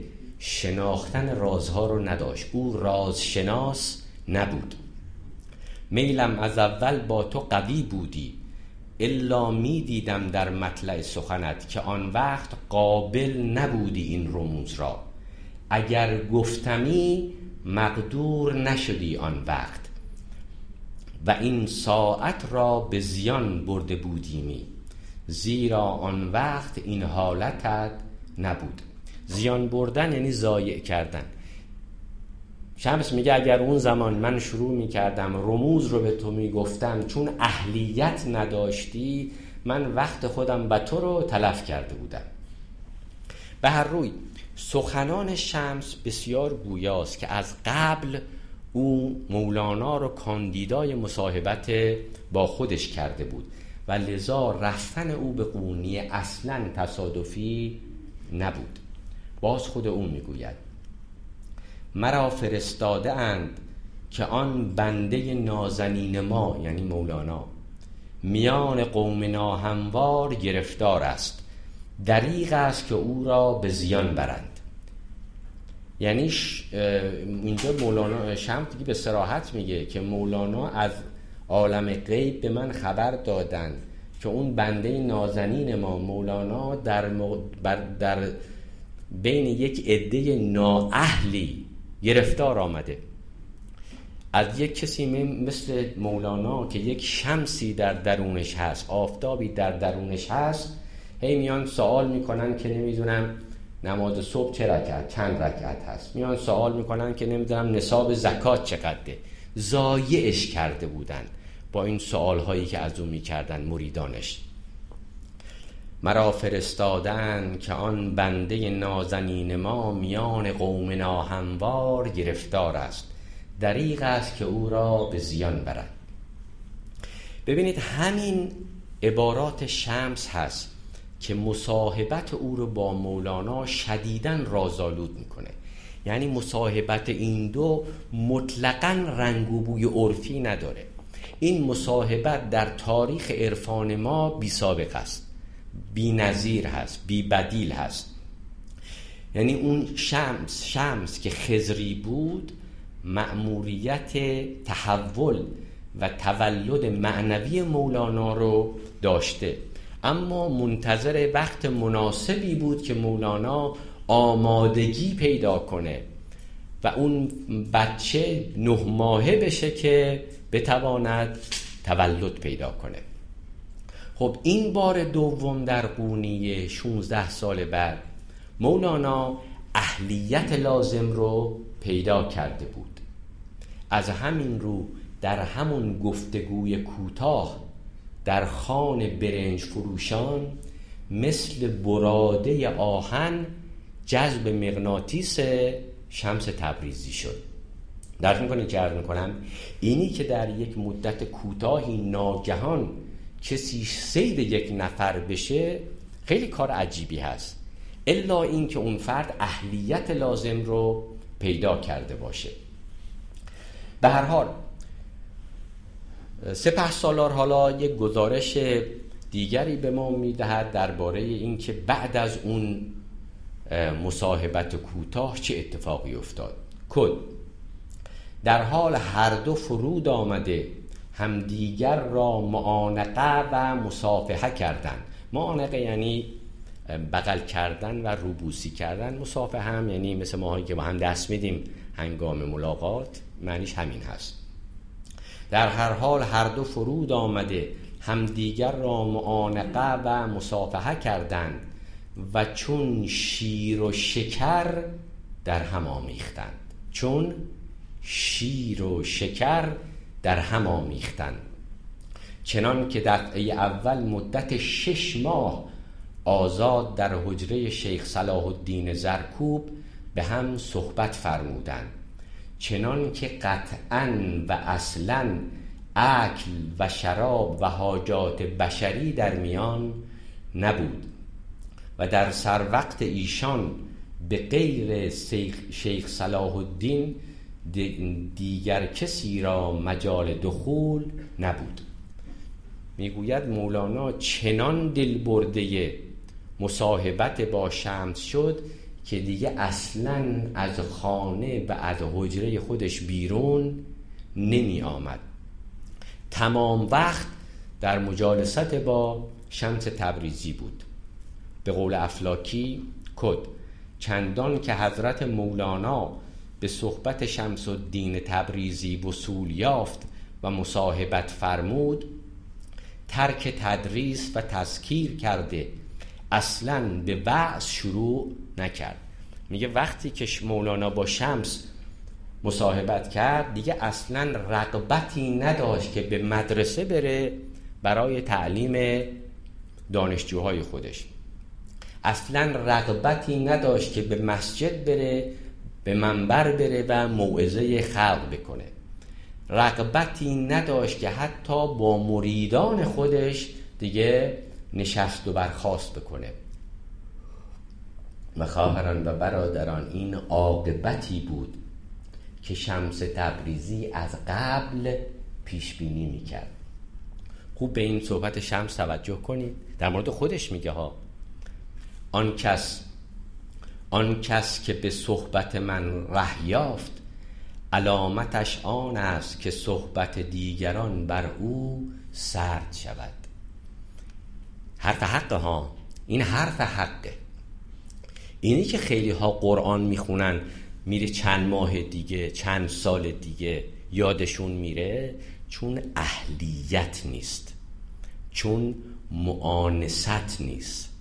Speaker 1: شناختن رازها رو نداشت، او رازشناس نبود. میلم از اول با تو قوی بودی، الا می دیدم در مطلع سخنت، که آن وقت قابل نبودی این رموز را. اگر گفتمی مقدور نشدی آن وقت، و این ساعت را به زیان برده بودیمی، زیرا آن وقت این حالتت نبود. زیان بردن یعنی ضایع کردن. شمس میگه اگر اون زمان من شروع میکردم رموز رو به تو میگفتم، چون اهلیت نداشتی، من وقت خودم به تو رو تلف کرده بودم. به هر روی سخنان شمس بسیار گویاست که از قبل او مولانا رو کاندیدای مصاحبت با خودش کرده بود و لذا رفتن او به قونیه اصلا تصادفی نبود. باز خود او میگوید مرا فرستاده اند که آن بنده نازنین ما، یعنی مولانا، میان قوم ناهموار گرفتار است، دریغ است که او را به زیان برند. یعنی اینجا مولانا شمس دیگه به صراحت میگه که مولانا از عالم غیب به من خبر دادن که اون بنده نازنین ما مولانا در, در بین یک عده نااهلی گرفتار آمده. از یک کسی مثل مولانا که یک شمسی در درونش هست، آفتابی در درونش هست، هی میان سوال میکنن که نمیدونم نماز صبح چه رکعت، چند رکعت هست، میان سوال میکنن که نمیدونم نصاب زکات چقدره. ضایعش کرده بودن با این سوال هایی که از اون میکردن مریدانش. مرا فرستادن که آن بنده نازنین ما میان قوم ناهموار گرفتار است، دریغ است که او را به زیان برند. ببینید همین عبارات شمس هست که مصاحبت او رو با مولانا شدیداً رازآلود میکنه. یعنی مصاحبت این دو مطلقاً رنگ و بوی عرفی نداره. این مصاحبت در تاریخ عرفان ما بی سابقه است بی نظیر هست، بی بدیل هست. یعنی اون شمس شمس که خضری بود مأموریت تحول و تولد معنوی مولانا رو داشته، اما منتظر وقت مناسبی بود که مولانا آمادگی پیدا کنه و اون بچه نه ماهه بشه که بتواند تولد پیدا کنه. خب این بار دوم در قونیه شانزده سال بعد مولانا اهلیت لازم رو پیدا کرده بود. از همین رو در همون گفتگوی کوتاه در خان برنج فروشان مثل براده آهن جذب مغناطیس شمس تبریزی شد. درک میکنید که عرض میکنم اینی که در یک مدت کوتاهی ناگهان کسی صید یک نفر بشه خیلی کار عجیبی هست، الا این که اون فرد اهلیت لازم رو پیدا کرده باشه. به هر حال سپهسالار حالا یک گزارش دیگری به ما میدهد درباره این که بعد از اون مصاحبت کوتاه چه اتفاقی افتاد. کد در حال هر دو فرود آمده همدیگر را معانقه و مصافحه کردند. معانقه یعنی بغل کردن و روبوسی کردن، مصافحه هم یعنی مثل ماهایی که با هم دست میدیم هنگام ملاقات، معنیش همین هست. در هر حال هر دو فرود آمده همدیگر را معانقه و مصافحه کردند و چون شیر و شکر در هم آمیختند. چون شیر و شکر در هم آمیختند، چنان که دفعه اول مدت شش ماه آزاد در حجره شیخ صلاح الدین زرکوب به هم صحبت فرمودند، چنان که قطعاً و اصلاً اکل و شراب و حاجات بشری در میان نبود و در سر وقت ایشان به غیر شیخ صلاح الدین دیگر کسی را مجال دخول نبود. میگوید مولانا چنان دل برده مصاحبت با شمس شد که دیگه اصلاً از خانه و از حجره خودش بیرون نمی آمد. تمام وقت در مجالست با شمس تبریزی بود. به قول افلاکی کد چندان که حضرت مولانا به صحبت شمس الدین تبریزی وصول یافت و مصاحبت فرمود، ترک تدریس و تذکیر کرده اصلاً به وعظ شروع نکرد. میگه وقتی که مولانا با شمس مصاحبت کرد دیگه اصلاً رغبتی نداشت که به مدرسه بره برای تعلیم دانشجوهای خودش، اصلاً رغبتی نداشت که به مسجد بره، به منبر بره و موعظه خلق بکنه، رغبتی نداشت که حتی با مریدان خودش دیگه نشست و برخاست بکنه. و خواهران و برادران، این عاقبتی بود که شمس تبریزی از قبل پیش بینی میکرد. خوب به این صحبت شمس توجه کنید، در مورد خودش میگه ها، آن کس آن کس که به صحبت من ره یافت، علامتش آن است که صحبت دیگران بر او سرد شود. حرف حقه ها، این حرف حقه. اینی که خیلی ها قرآن میخونن میره چند ماه دیگه چند سال دیگه یادشون میره، چون اهلیت نیست، چون مؤانست نیست،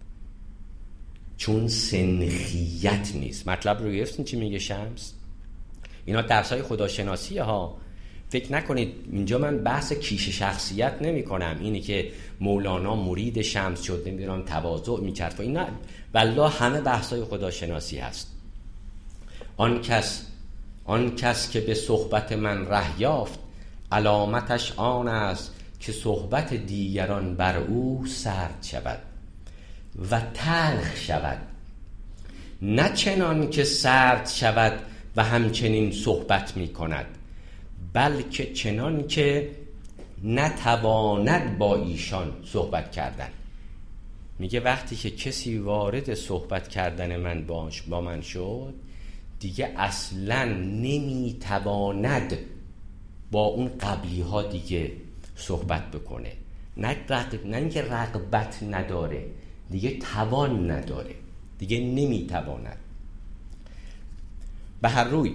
Speaker 1: چون سنخیت نیست. مطلب رو گرفتین چی میگه شمس؟ اینا درسای خداشناسی ها. فکر نکنید اینجا من بحث کیش شخصیت نمی کنم، اینی که مولانا مرید شمس شد نمیدونم تواضع میکرد و اینا، والله همه بحثای خداشناسی هست. آن کس آن کس که به صحبت من ره یافت، علامتش آن است که صحبت دیگران بر او سرد شود و تلخ شود، نه چنان که سرد شود و همچنین صحبت می کند، بلکه چنان که نتواند با ایشان صحبت کردن. میگه وقتی که کسی وارد صحبت کردن من باش با من شد، دیگه اصلا نمیتواند با اون قبلی ها دیگه صحبت بکنه. نه رقب... نه اینکه رغبت نداره، دیگه توان نداره، دیگه نمیتواند. به هر روی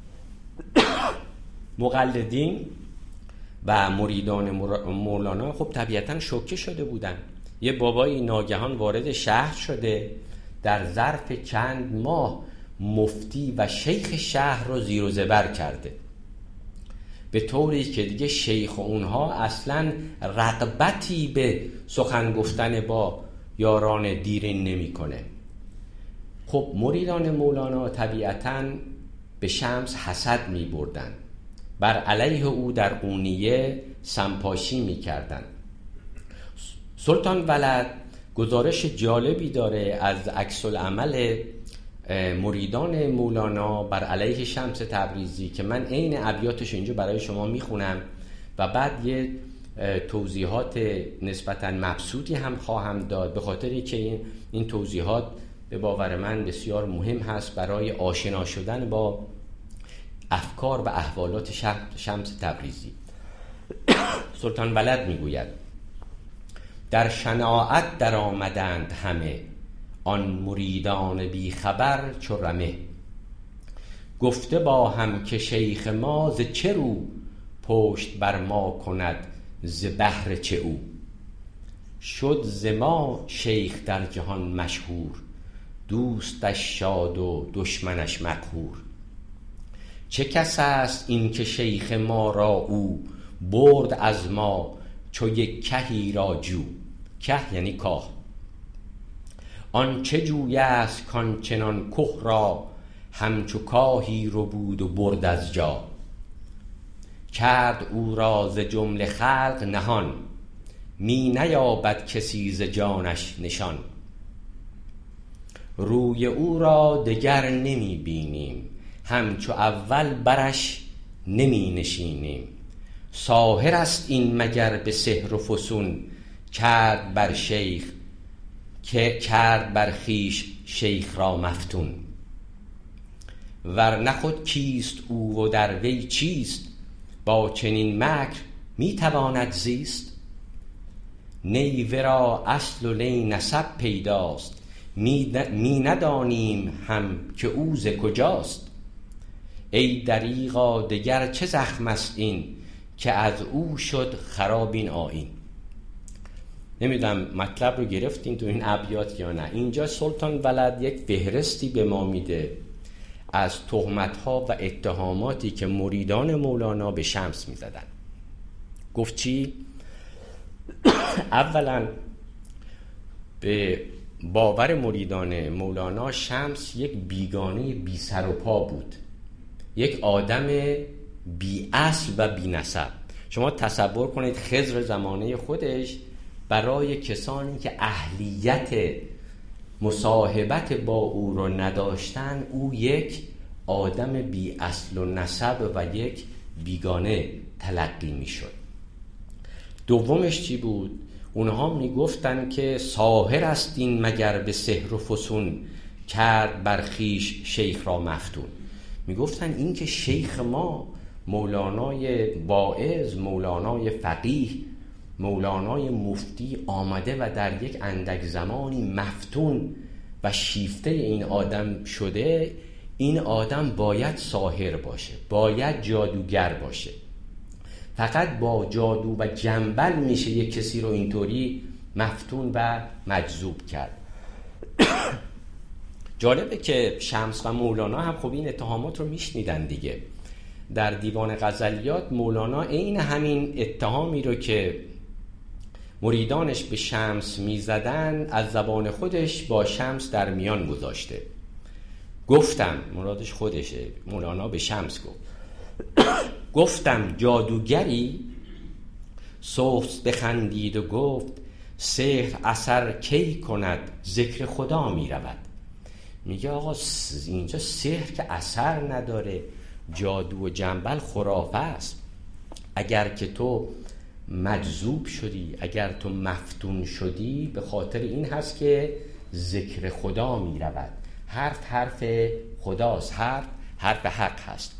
Speaker 1: مقلدین و مریدان مولانا خب طبیعتاً شوکه شده بودن. یه بابایی ناگهان وارد شهر شده، در ظرف چند ماه مفتی و شیخ شهر رو زیر و زبر کرده، به طوری که دیگه شیخ اونها اصلاً رغبتی به سخن گفتن با یاران دیرین نمی کنه. خب مریدان مولانا طبیعتاً به شمس حسد می بردن، بر علیه او در قونیه سمپاشی می کردن. سلطان ولد گزارش جالبی داره از عکس العمل مریدان مولانا بر علیه شمس تبریزی که من عین ابیاتش اینجا برای شما میخونم و بعد یه توضیحات نسبتاً مبسوطی هم خواهم داد، به خاطری که این این توضیحات به باور من بسیار مهم هست برای آشنا شدن با افکار و احوالات شمس تبریزی. سلطان ولد میگوید در شناعت در آمدند همه، آن مریدان بی خبر چو رمه. گفته با هم که شیخ ما ز چه رو، پشت بر ما کند ز بهر چه او. شد ز ما شیخ در جهان مشهور، دوستش شاد و دشمنش مقهور. چه کس است این که شیخ ما را او، برد از ما چو یک کهی را جو. که یعنی کاه. آن چه جوی است کان چنان که را، همچو کاهی رو بود و برد از جا. کرد او را ز جمله خلق نهان، می نیابد کسی ز جانش نشان. روی او را دگر نمی بینیم، همچو اول برش نمی نشینیم. ساحر است این مگر به سحر و فسون، کرد بر شیخ که کرد بر خیش شیخ را مفتون. ور نخود کیست او و در وی چیست، با چنین مکر می تواند زیست. نی ورا اصل و نی نسب پیداست، می, می ندانیم هم که او ز کجاست. ای دریغا دگر چه زخم است این، که از او شد خراب این آیین. نمیدونم مطلب رو گرفتین تو این ابیات یا نه. اینجا سلطان ولد یک فهرستی به ما میده از تهمت‌ها و اتهاماتی که مریدان مولانا به شمس میزدن. گفت چی؟ اولا به باور مریدان مولانا شمس یک بیگانه بی سر و پا بود، یک آدم بی اصل و بی نسب. شما تصور کنید خضر زمانه خودش برای کسانی که اهلیت مصاحبت با او رو نداشتن، او یک آدم بی اصل و نسب و یک بیگانه تلقی می شد. دومش چی بود؟ اونها می گفتن که ساحر است این مگر به سحر و فسون، کرد بر خیش شیخ را مفتون. می گفتن این که شیخ ما مولانای واعظ، مولانای فقیه، مولانای مفتی آمده و در یک اندک زمانی مفتون و شیفته این آدم شده، این آدم باید ساحر باشه، باید جادوگر باشه. فقط با جادو و جنبل میشه یک کسی رو اینطوری مفتون و مجذوب کرد. جالبه که شمس و مولانا هم خب این اتهامات رو میشنیدن دیگه. در دیوان غزلیات مولانا عین همین اتهامی رو که مریدانش به شمس میزدن از زبان خودش با شمس در میان گذاشته. گفتم، مرادش خودشه، مولانا به شمس گفت گفتم جادوگری، سوس بخندید و گفت سحر اثر کی کند، ذکر خدا می رود. میگه آقا اینجا سحر که اثر نداره، جادو و جنبل خرافه است. اگر که تو مجذوب شدی، اگر تو مفتون شدی، به خاطر این هست که ذکر خدا می رود. حرف حرف خداست، حرف حرف حق هست.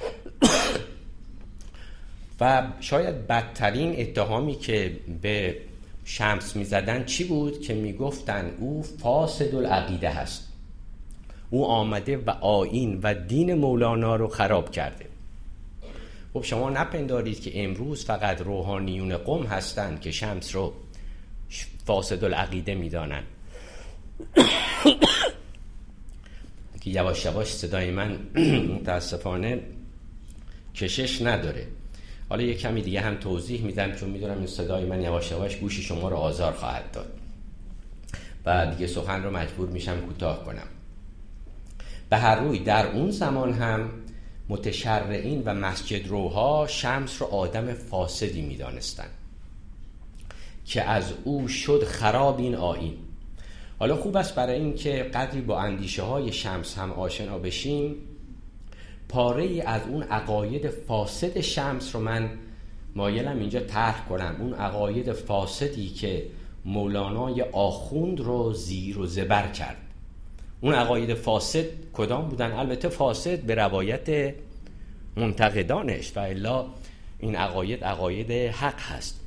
Speaker 1: و شاید بدترین اتهامی که به شمس می زدن چی بود؟ که می گفتن او فاسد العقیده هست، او آمده و آیین و دین مولانا رو خراب کرده. خب شما نپندارید که امروز فقط روحانیون قم هستند که شمس رو فاسد العقیده می دانن. که یواش یواش صدای من متاسفانه کشش نداره. حالا یک کمی دیگه هم توضیح میدم، چون میدونم این صدای من یواش یواش گوش شما رو آزار خواهد داد و دیگه سخن رو مجبور میشم کوتاه کنم. به هر روی در اون زمان هم متشرعین و مسجد روها شمس رو آدم فاسدی میدانستن که از او شد خراب این آیین. حالا خوب است برای این که قدری با اندیشه های شمس هم آشنا بشیم، پاره ای از اون عقاید فاسد شمس رو من مایلم اینجا طرح کنم. اون عقاید فاسدی که مولانای آخوند رو زیر و زبر کرد. اون عقاید فاسد کدام بودن؟ البته فاسد به روایت منتقدانش، و الا این عقاید عقاید حق هست.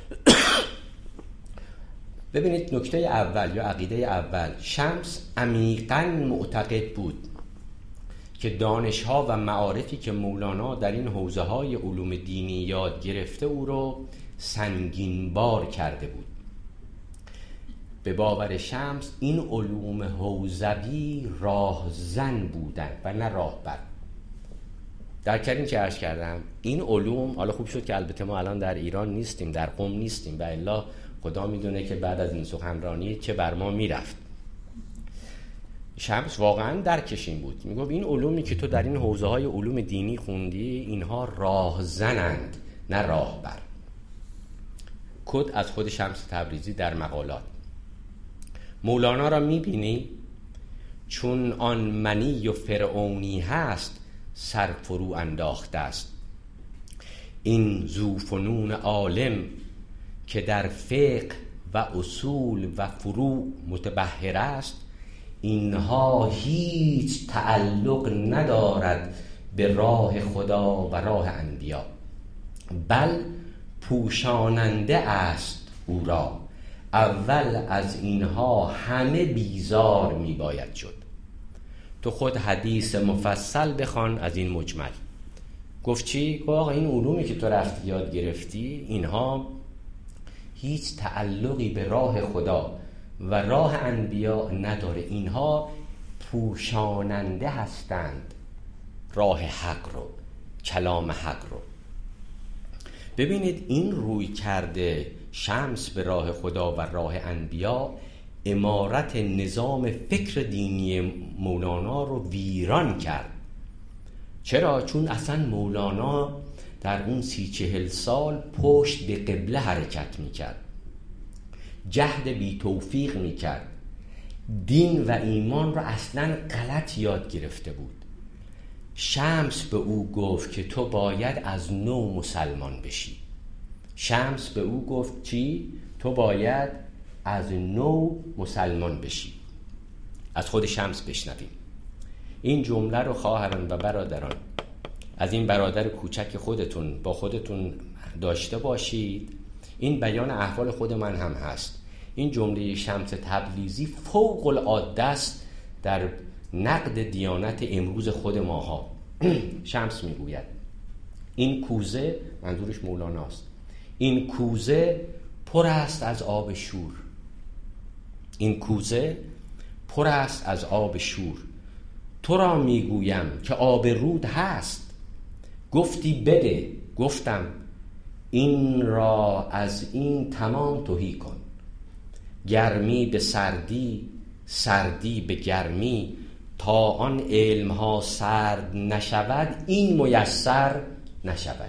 Speaker 1: ببینید، نکته اول یا عقیده اول، شمس عمیقاً معتقد بود که دانش‌ها و معارفی که مولانا در این حوزه‌های علوم دینی یاد گرفته او رو سنگین‌بار کرده بود. به باور شمس این علوم حوزوی راهزن بودند و نه راهبر. در کلین که عرض کردم این علوم، حالا خوب شد که البته ما الان در ایران نیستیم، در قم نیستیم، و الا خدا میدونه که بعد از این سخنرانی چه بر ما میرفت. شمس واقعا درکش این بود، میگفت این علومی که تو در این حوزه های علوم دینی خوندی، اینها راهزنند نه راهبر. کد از خود شمس تبریزی در مقالات. مولانا را میبینی چون آن منی و فرعونی هست سر فرو انداخته است. این ذوفنون عالم که در فقه و اصول و فروع متبحر است، اینها هیچ تعلق ندارد به راه خدا و راه انبیا، بل پوشاننده است او را. اول از اینها همه بیزار می باید شد. تو خود حدیث مفصل بخوان از این مجمل. گفت چی؟ گفت آقا این علومی که تو رفتی یاد گرفتی، اینها هیچ تعلقی به راه خدا و راه انبیا نداره، اینها پوشاننده هستند راه حق رو، کلام حق رو. ببینید این روی کرده شمس به راه خدا و راه انبیا عمارت نظام فکر دینی مولانا رو ویران کرد. چرا؟ چون اصلا مولانا در اون سی چهل سال پشت به قبله حرکت میکرد، جهد بی توفیق میکرد، دین و ایمان رو اصلا غلط یاد گرفته بود. شمس به او گفت که تو باید از نو مسلمان بشی. شمس به او گفت چی؟ تو باید از نو مسلمان بشی. از خود شمس بشنویم این جمله رو. خواهران و برادران، از این برادر کوچک خودتون با خودتون داشته باشید. این بیان احوال خود من هم هست. این جمله شمس تبریزی فوق العاده است در نقد دیانت امروز خود ماها. شمس میگوید این کوزه، منظورش مولاناست، این کوزه پر است از آب شور. این کوزه پر است از آب شور. تو را میگویم که آب رود هست. گفتی بده. گفتم این را از این تمام تهی کن. گرمی به سردی، سردی به گرمی، تا آن علمها سرد نشود این میسر نشود.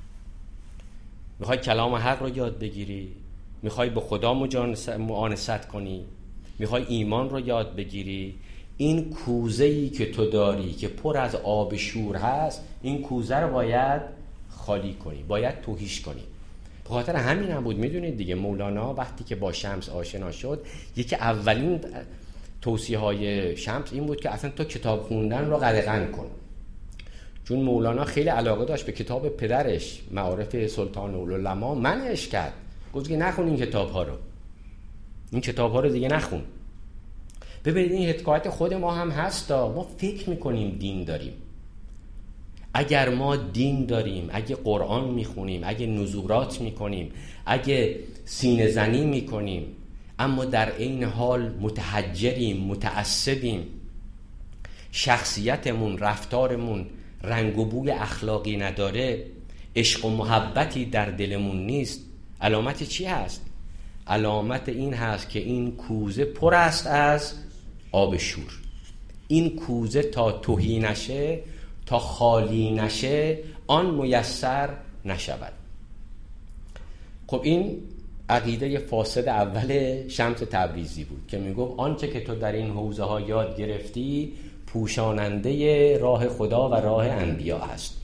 Speaker 1: میخوای کلام حق رو یاد بگیری؟ میخوای به خدا معانست کنی؟ میخوای ایمان رو یاد بگیری؟ این کوزه‌ای که تو داری که پر از آب شور هست، این کوزه رو باید خالی کنی، باید توهیش کنی. به خاطر همین هم بود. میدونید دیگه مولانا وقتی که با شمس آشنا شد، یکی اولین توصیه های شمس این بود که اصلا تو کتاب خوندن رو قدغن کن. چون مولانا خیلی علاقه داشت به کتاب پدرش معارف سلطان العلماء، منعش کرد، گفت که نخون این کتاب ها رو، این کتاب ها رو دیگه نخون. ببینید این حکایت خود ما هم هستا. ما فکر میکنیم دین داریم. اگر ما دین داریم، اگه قرآن میخونیم، اگه نذورات میکنیم، اگه سینه زنی میکنیم، اما در عین حال متحجریم، متعصبیم، شخصیتمون، رفتارمون رنگ و بوی اخلاقی نداره، عشق و محبتی در دلمون نیست، علامت چی هست؟ علامت این هست که این کوزه پر است از آب شور. این کوزه تا تهی نشه، تا خالی نشه، آن میسر نشود. خب این عقیده فاسد اول شمس تبریزی بود که میگفت آنچه که تو در این حوزه ها یاد گرفتی پوشاننده راه خدا و راه انبیا است.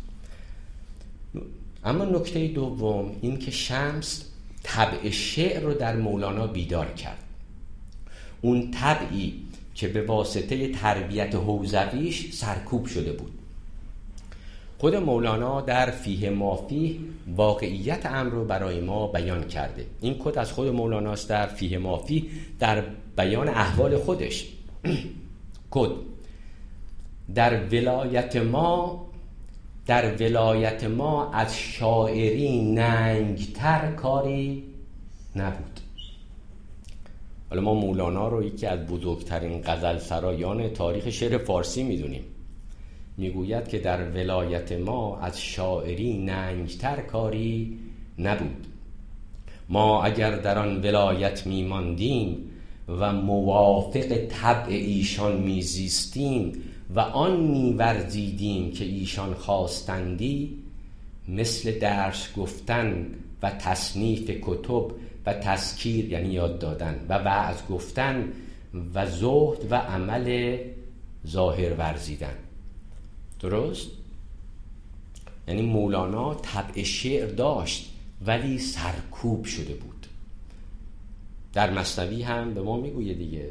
Speaker 1: اما نکته دوم این که شمس طبع شعر رو در مولانا بیدار کرد. اون طبعی که به واسطه تربیت حوزویش سرکوب شده بود. خود مولانا در فیه مافیه واقعیت امر رو برای ما بیان کرده. این کد از خود مولاناست در فیه مافیه در بیان احوال خودش. کد در ولایت ما در ولایت ما از شاعری ننگتر کاری نبود. حالا ما مولانا رو یکی از بزرگترین غزل سرایان تاریخ شعر فارسی میدونیم. میگوید که در ولایت ما از شاعری ننگتر کاری نبود. ما اگر در آن ولایت میماندیم و موافق طبع ایشان میزیستیم و آن میورزیدیم که ایشان خواستندی، مثل درس گفتن و تصنیف کتب و تذکیر یعنی یاد دادن و وعظ گفتن و زهد و عمل ظاهر ورزیدن. درست؟ یعنی مولانا طبع شعر داشت ولی سرکوب شده بود. در مثنوی هم به ما میگویه دیگه،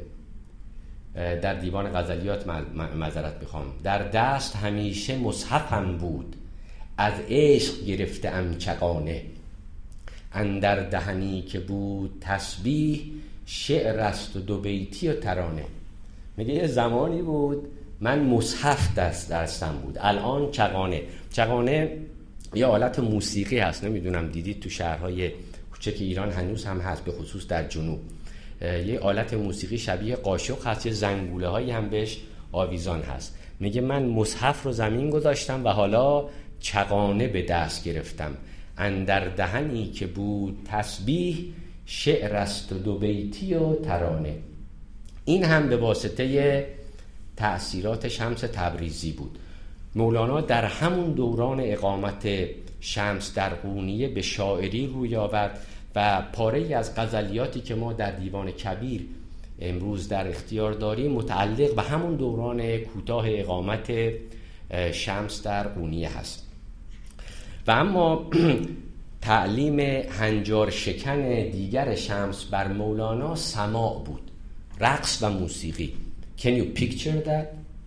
Speaker 1: در دیوان غزلیات معذرت میخوام، در دست همیشه مصحفم بود، از عشق گرفتم چغانه، اندر دهنی که بود تسبیح، شعر است و دو بیتی و ترانه. میگه یه زمانی بود من مصحف دست دستم بود، الان چغانه. چغانه یه آلت موسیقی هست، نمیدونم دیدید تو شهرهای کوچک ایران هنوز هم هست، به خصوص در جنوب. یه آلت موسیقی شبیه قاشق هست، یه زنگوله هایی هم بهش آویزان هست. میگه من مصحف رو زمین گذاشتم و حالا چغانه به دست گرفتم، اندر دهنی که بود تسبیح، شعر است و دو بیتی و ترانه. این هم به واسطه تأثیرات شمس تبریزی بود. مولانا در همون دوران اقامت شمس در قونیه به شاعری روی آورد و پاره‌ای از غزلیاتی که ما در دیوان کبیر امروز در اختیار داریم متعلق به همون دوران کوتاه اقامت شمس در قونیه هست. و اما تعلیم هنجار شکن دیگر شمس بر مولانا سماع بود، رقص و موسیقی. Can you picture that؟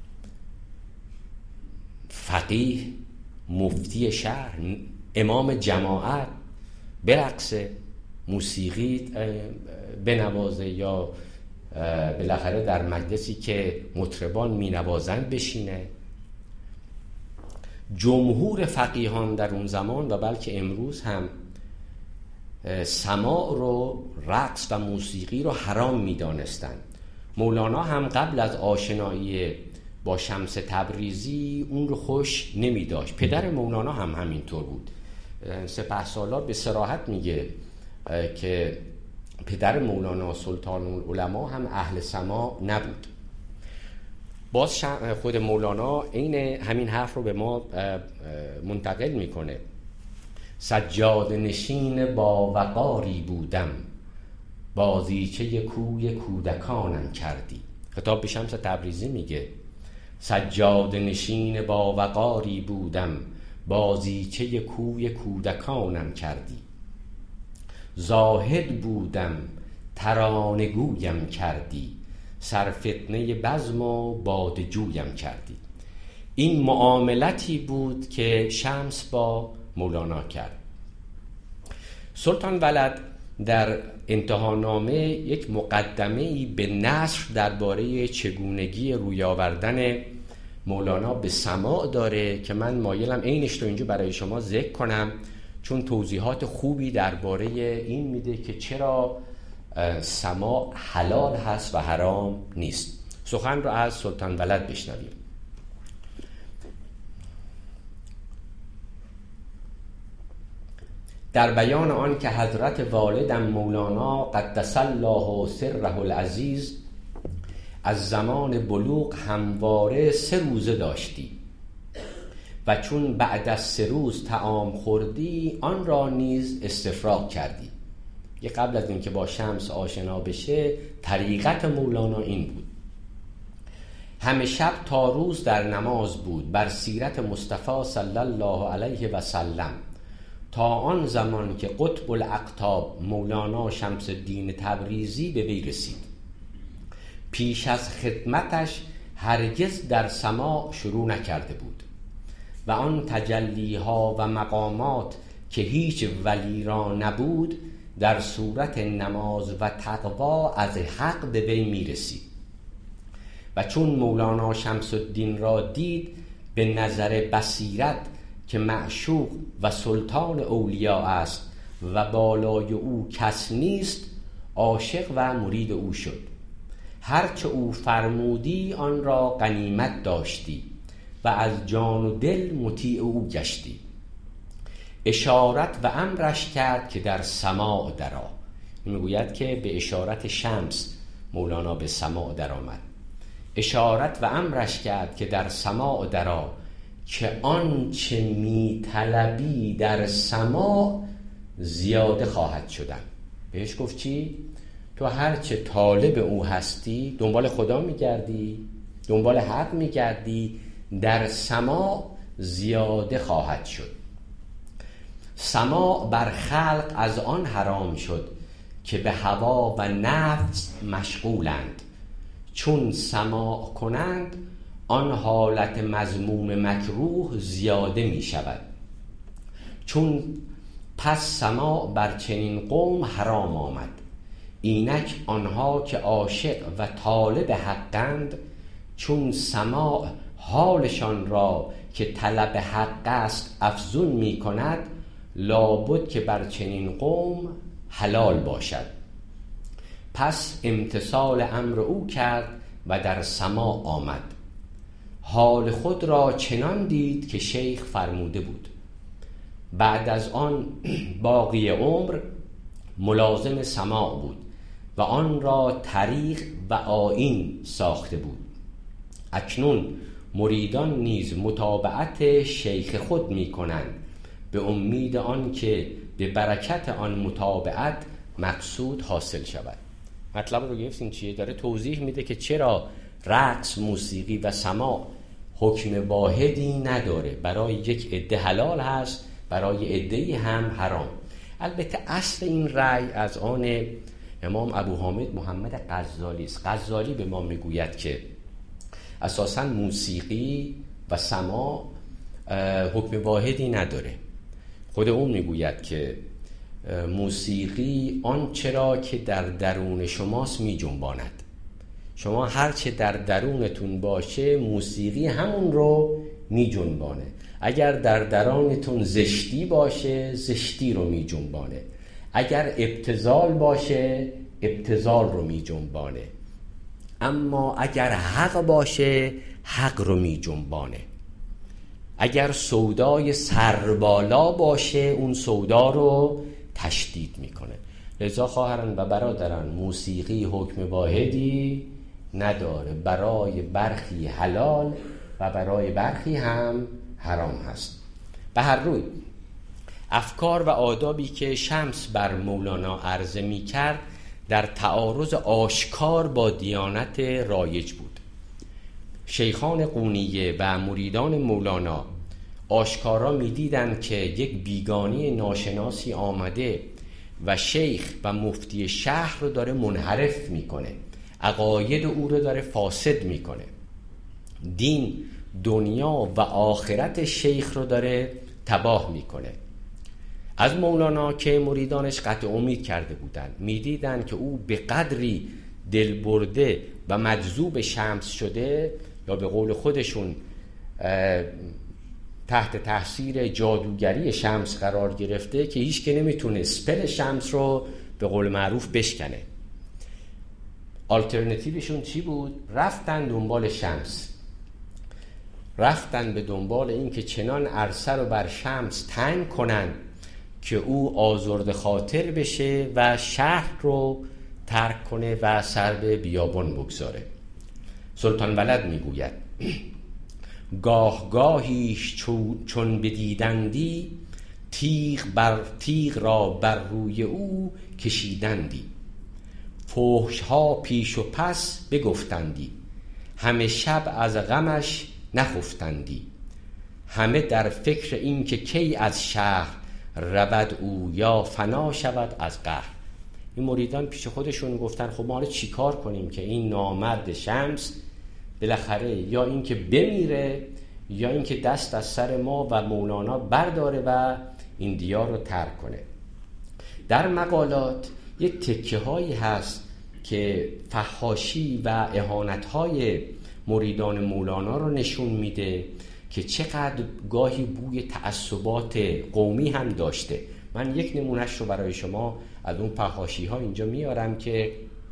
Speaker 1: فقیه، مفتی شهر، امام جماعت برقصه، موسیقی بنوازه یا بالاخره در مجلسی که مطربان می نوازند بشینه. جمهور فقیهان در اون زمان و بلکه امروز هم سماع رو، رقص و موسیقی رو حرام می دانستن. مولانا هم قبل از آشنایی با شمس تبریزی اون رو خوش نمی داشت. پدر مولانا هم همینطور بود. سپهسالار به صراحت میگه که پدر مولانا سلطان العلماء هم اهل سماع نبود. باز خود مولانا این همین حرف رو به ما منتقل میکنه. سجاد نشین با وقاری بودم، بازیچه کوی کودکانم کردی. خطاب به شمس تبریزی میگه سجاد نشین با وقاری بودم، بازیچه کوی کودکانم کردی. زاهد بودم ترانه گویم کردی، سرفتنه بزم و باده جویم کردی. این معاملتی بود که شمس با مولانا کرد. سلطان ولد در انتهانامه یک مقدمه‌ای به نثر درباره چگونگی روی آوردن مولانا به سماع داره که من مایلم عینش رو اینجا برای شما ذکر کنم، چون توضیحات خوبی درباره این میده که چرا سماع حلال هست و حرام نیست. سخن رو از سلطان ولد بشنویم. در بیان آن که حضرت والدم مولانا قدس الله سره العزیز از زمان بلوغ همواره سه روزه داشتی و چون بعد از سه روز طعام خوردی آن را نیز استفراغ کردی. یه قبل از این که با شمس آشنا بشه طریقت مولانا این بود: همه شب تا روز در نماز بود بر سیرت مصطفی صلی الله علیه و سلم، تا آن زمان که قطب الاقطاب مولانا شمس الدین تبریزی به وی رسید. پیش از خدمتش هرگز در سماع شروع نکرده بود و آن تجلیها و مقامات که هیچ ولی را نبود در صورت نماز و تقوا از حق به وی می رسید. و چون مولانا شمس الدین را دید به نظر بصیرت که معشوق و سلطان اولیاء است و بالای او کس نیست، عاشق و مرید او شد. هرچه او فرمودی آن را غنیمت داشتی و از جان و دل مطیع او گشتی. اشارت و امرش کرد که در سماع درآ. میگوید که به اشارت شمس مولانا به سماع در آمد. اشارت و امرش کرد که در سماع درآ، که آن چه می طلبی در سماع زیاده خواهد شدن. بهش گفت چی؟ تو هرچه طالب او هستی، دنبال خدا میگردی، دنبال حق میگردی، در سماع زیاده خواهد شد. سماع بر خلق از آن حرام شد که به هوا و نفس مشغولند، چون سماع کنند آن حالت مذموم مکروه زیاده می شود. چون پس سماع بر چنین قوم حرام آمد، اینک آنها که عاشق و طالب حقند، چون سماع حالشان را که طلب حق است افزون می کند، لابد که بر چنین قوم حلال باشد. پس امتثال امر او کرد و در سماع آمد. حال خود را چنان دید که شیخ فرموده بود. بعد از آن باقی عمر ملازم سماع بود و آن را طریق و آیین ساخته بود. اکنون مریدان نیز متابعت شیخ خود می کنند به امید آن که به برکت آن متابعت مقصود حاصل شود. مطلب رو گرفتین چیه؟ داره توضیح میده که چرا رقص، موسیقی و سماع حکم واحدی نداره. برای یک عده حلال هست، برای عده‌ای هم حرام. البته اصل این رأی از آن امام ابو حامد محمد غزالی است. غزالی به ما میگوید که اساساً موسیقی و سماع حکم واحدی نداره. خود اون میگوید که موسیقی آن چرا که در درون شماست می جنباند. شما هرچه در درونتون باشه موسیقی همون رو می جنبانه. اگر در درونتون زشتی باشه زشتی رو می جنبانه. اگر ابتذال باشه ابتذال رو می جنبانه. اما اگر حق باشه حق رو می جنبانه. اگر سودای سربالا باشه اون سودا رو تشدید میکنه. لذا خواهران و برادران، موسیقی حکم واحدی نداره. برای برخی حلال و برای برخی هم حرام هست. به هر روی افکار و آدابی که شمس بر مولانا عرضه می کرد در تعارض آشکار با دیانت رایج بود. شیخان قونیه و مریدان مولانا آشکارا می دیدن که یک بیگانی ناشناسی آمده و شیخ و مفتی شهر رو داره منحرف میکنه، عقاید او رو داره فاسد میکنه، دین، دنیا و آخرت شیخ رو داره تباه میکنه. از مولانا که مریدانش قطع امید کرده بودند، میدیدن که او به قدری دل برده و مجذوب شمس شده، یا به قول خودشون تحت تاثیر جادوگری شمس قرار گرفته، که هیچ که نمیتونه سپل شمس رو به قول معروف بشکنه. آلترناتیوشون چی بود؟ رفتن دنبال شمس، رفتن به دنبال این که چنان عرصه رو بر شمس تنگ کنن که او آزرده خاطر بشه و شهر رو ترک کنه و سر به بیابان بگذاره. سلطان ولد میگوید گاه گاهیش چون بدیدندی، تیغ بر تیغ را بر روی او کشیدندی، فحش ها پیش و پس بگفتندی، همه شب از غمش نخفتندی، همه در فکر این که کی از شهر رود او، یا فنا شود از قهر. این مریدان پیش خودشون گفتن خب ما چی کار کنیم که این نامرد شمس بالاخره یا این که بمیره یا این که دست از سر ما و مولانا برداره و این دیار رو ترک کنه. در مقالات یه تکه هایی هست که فحاشی و اهانت های مریدان مولانا رو نشون میده که چقدر گاهی بوی تعصبات قومی هم داشته. من یک نمونهش رو برای شما از اون فحاشی ها اینجا میارم که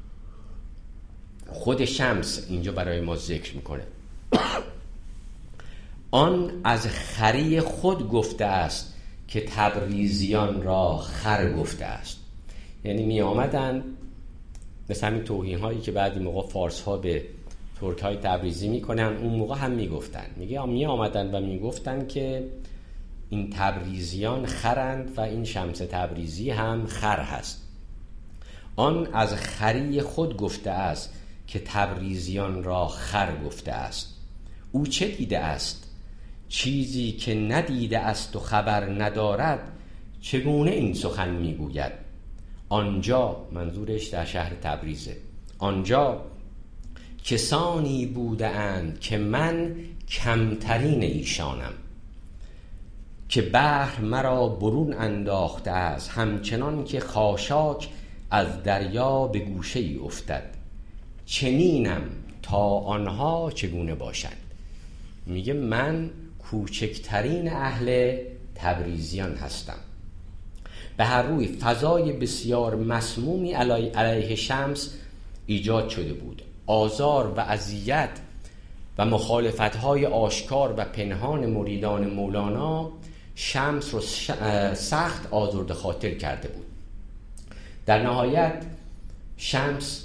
Speaker 1: خود شمس اینجا برای ما ذکر میکنه. آن از خری خود گفته است که تبریزیان را خر گفته است. یعنی می آمدن مثل همین توهین هایی که بعد این موقع فارس ها به ترک های تبریزی میکنن، اون موقع هم میگفتن، میگه می آمدن و میگفتن که این تبریزیان خرند و این شمس تبریزی هم خر هست. آن از خری خود گفته است که تبریزیان را خر گفته است. او چه دیده است؟ چیزی که ندیده است و خبر ندارد، چگونه این سخن میگوید؟ آنجا، منظورش در شهر تبریزه، آنجا کسانی بوده اند که من کمترین ایشانم، که بحر مرا برون انداخته است، همچنان که خاشاک از دریا به گوشه ای افتد، چنینم تا آنها چگونه باشند. میگه من کوچکترین اهل تبریزیان هستم. به هر روی فضای بسیار مسمومی علیه شمس ایجاد شده بود. آزار و اذیت و مخالفت‌های آشکار و پنهان مریدان مولانا شمس رو سخت آزرده خاطر کرده بود. در نهایت شمس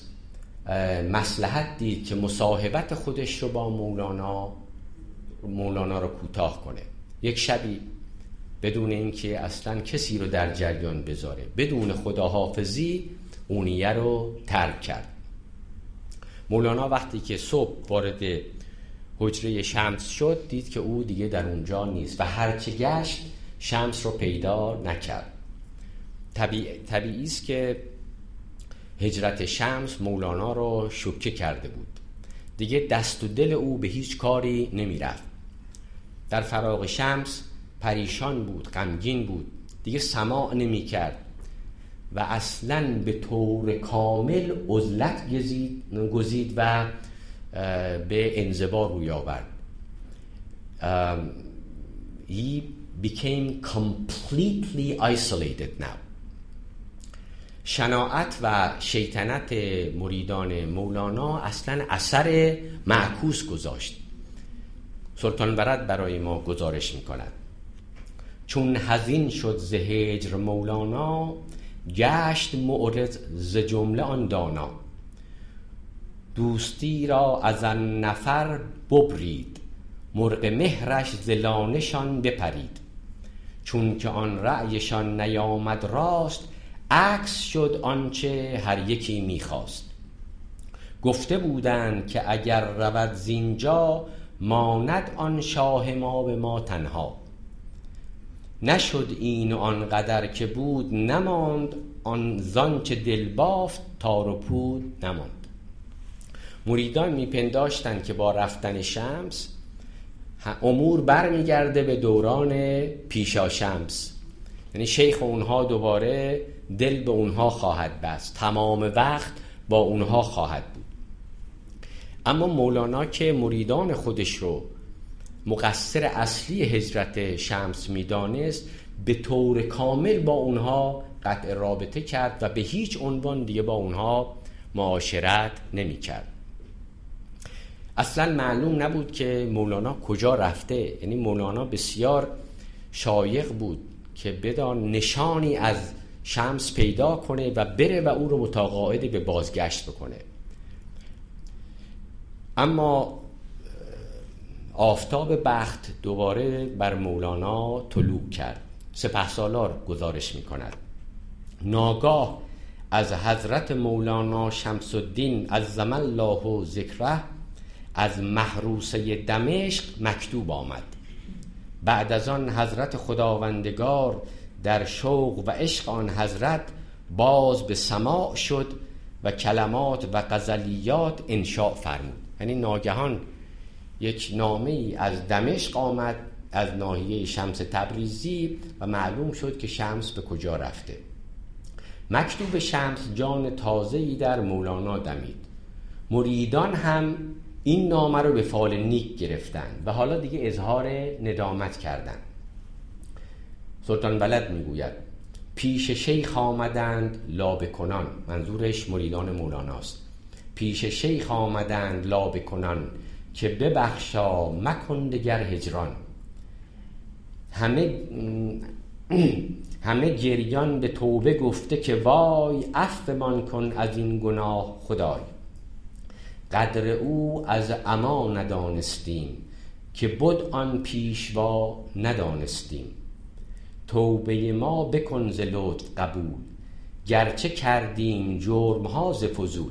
Speaker 1: مصلحت دید که مصاحبت خودش رو با مولانا مولانا رو کوتاه کنه. یک شبی بدون اینکه اصلا کسی رو در جریان بذاره، بدون خداحافظی اونیه رو ترک کرد. مولانا وقتی که صبح وارد حجره شمس شد، دید که او دیگه در اونجا نیست و هرچه گشت شمس رو پیدا نکرد. طبیعی طبیعی است که هجرت شمس مولانا رو شوکه کرده بود. دیگه دست و دل او به هیچ کاری نمی رفت. در فراق شمس پریشان بود، غمگین بود، دیگه سماع نمی کرد و اصلاً به طور کامل عزلت گزید و به انزوا روی آورد. He became completely isolated now. شناعت و شیطنت مریدان مولانا اصلاً اثر معکوس گذاشت. سلطان ولد برای ما گزارش می‌کند: چون حزین شد ز هجر مولانا، گشت معرض ز جمله آن دانا. دوستی را از آن نفر ببرید، مرغ مهرش ز لانه‌شان بپرید. چون که آن رأیشان نیامد راست، عکس شد آنچه هر یکی میخواست. گفته بودند که اگر رود زینجا، ماند آن شاه ما به ما تنها. نشد این و آنقدر که بود، نماند آن زان چه دل بافت تار و پود نماند. مریدان میپنداشتند که با رفتن شمس امور برمیگرده به دوران پیشا شمس، یعنی شیخ اونها دوباره دل به اونها خواهد بست، تمام وقت با اونها خواهد بود. اما مولانا که مریدان خودش رو مقصر اصلی هجرت شمس میدانست، به طور کامل با اونها قطع رابطه کرد و به هیچ عنوان دیگه با اونها معاشرت نمی کرد. اصلا معلوم نبود که مولانا کجا رفته، یعنی مولانا بسیار شایق بود که بدان نشانی از شمس پیدا کنه و بره و او رو متقاعد به بازگشت بکنه. اما آفتاب بخت دوباره بر مولانا طلوع کرد. سپهسالار گزارش می کند: ناگاه از حضرت مولانا شمس الدین عظم الله ذکره از محروسه دمشق مکتوب آمد. بعد از آن حضرت خداوندگار در شوق و عشق آن حضرت باز به سماع شد و کلمات و غزلیات انشاء فرمود. یعنی ناگهان یک نامه ای از دمشق آمد، از ناحیه شمس تبریزی، و معلوم شد که شمس به کجا رفته. مکتوب شمس جان تازه‌ای در مولانا دمید. مریدان هم این نامه رو به فال نیک گرفتن و حالا دیگه اظهار ندامت کردن. سلطان ولد میگوید: پیش شیخ آمدند لابه کنان، منظورش مریدان مولاناست، پیش شیخ آمدند لابه کنان که ببخشا مکن دگر هجران. همه همه گریان به توبه گفته که وای، عفو مان کن از این گناه خدای. قدر او از عما ندانستیم که بود آن پیشوا ندانستیم. توبه ما بکن ز لطف قبول، گرچه کردیم جرمها ز فضول.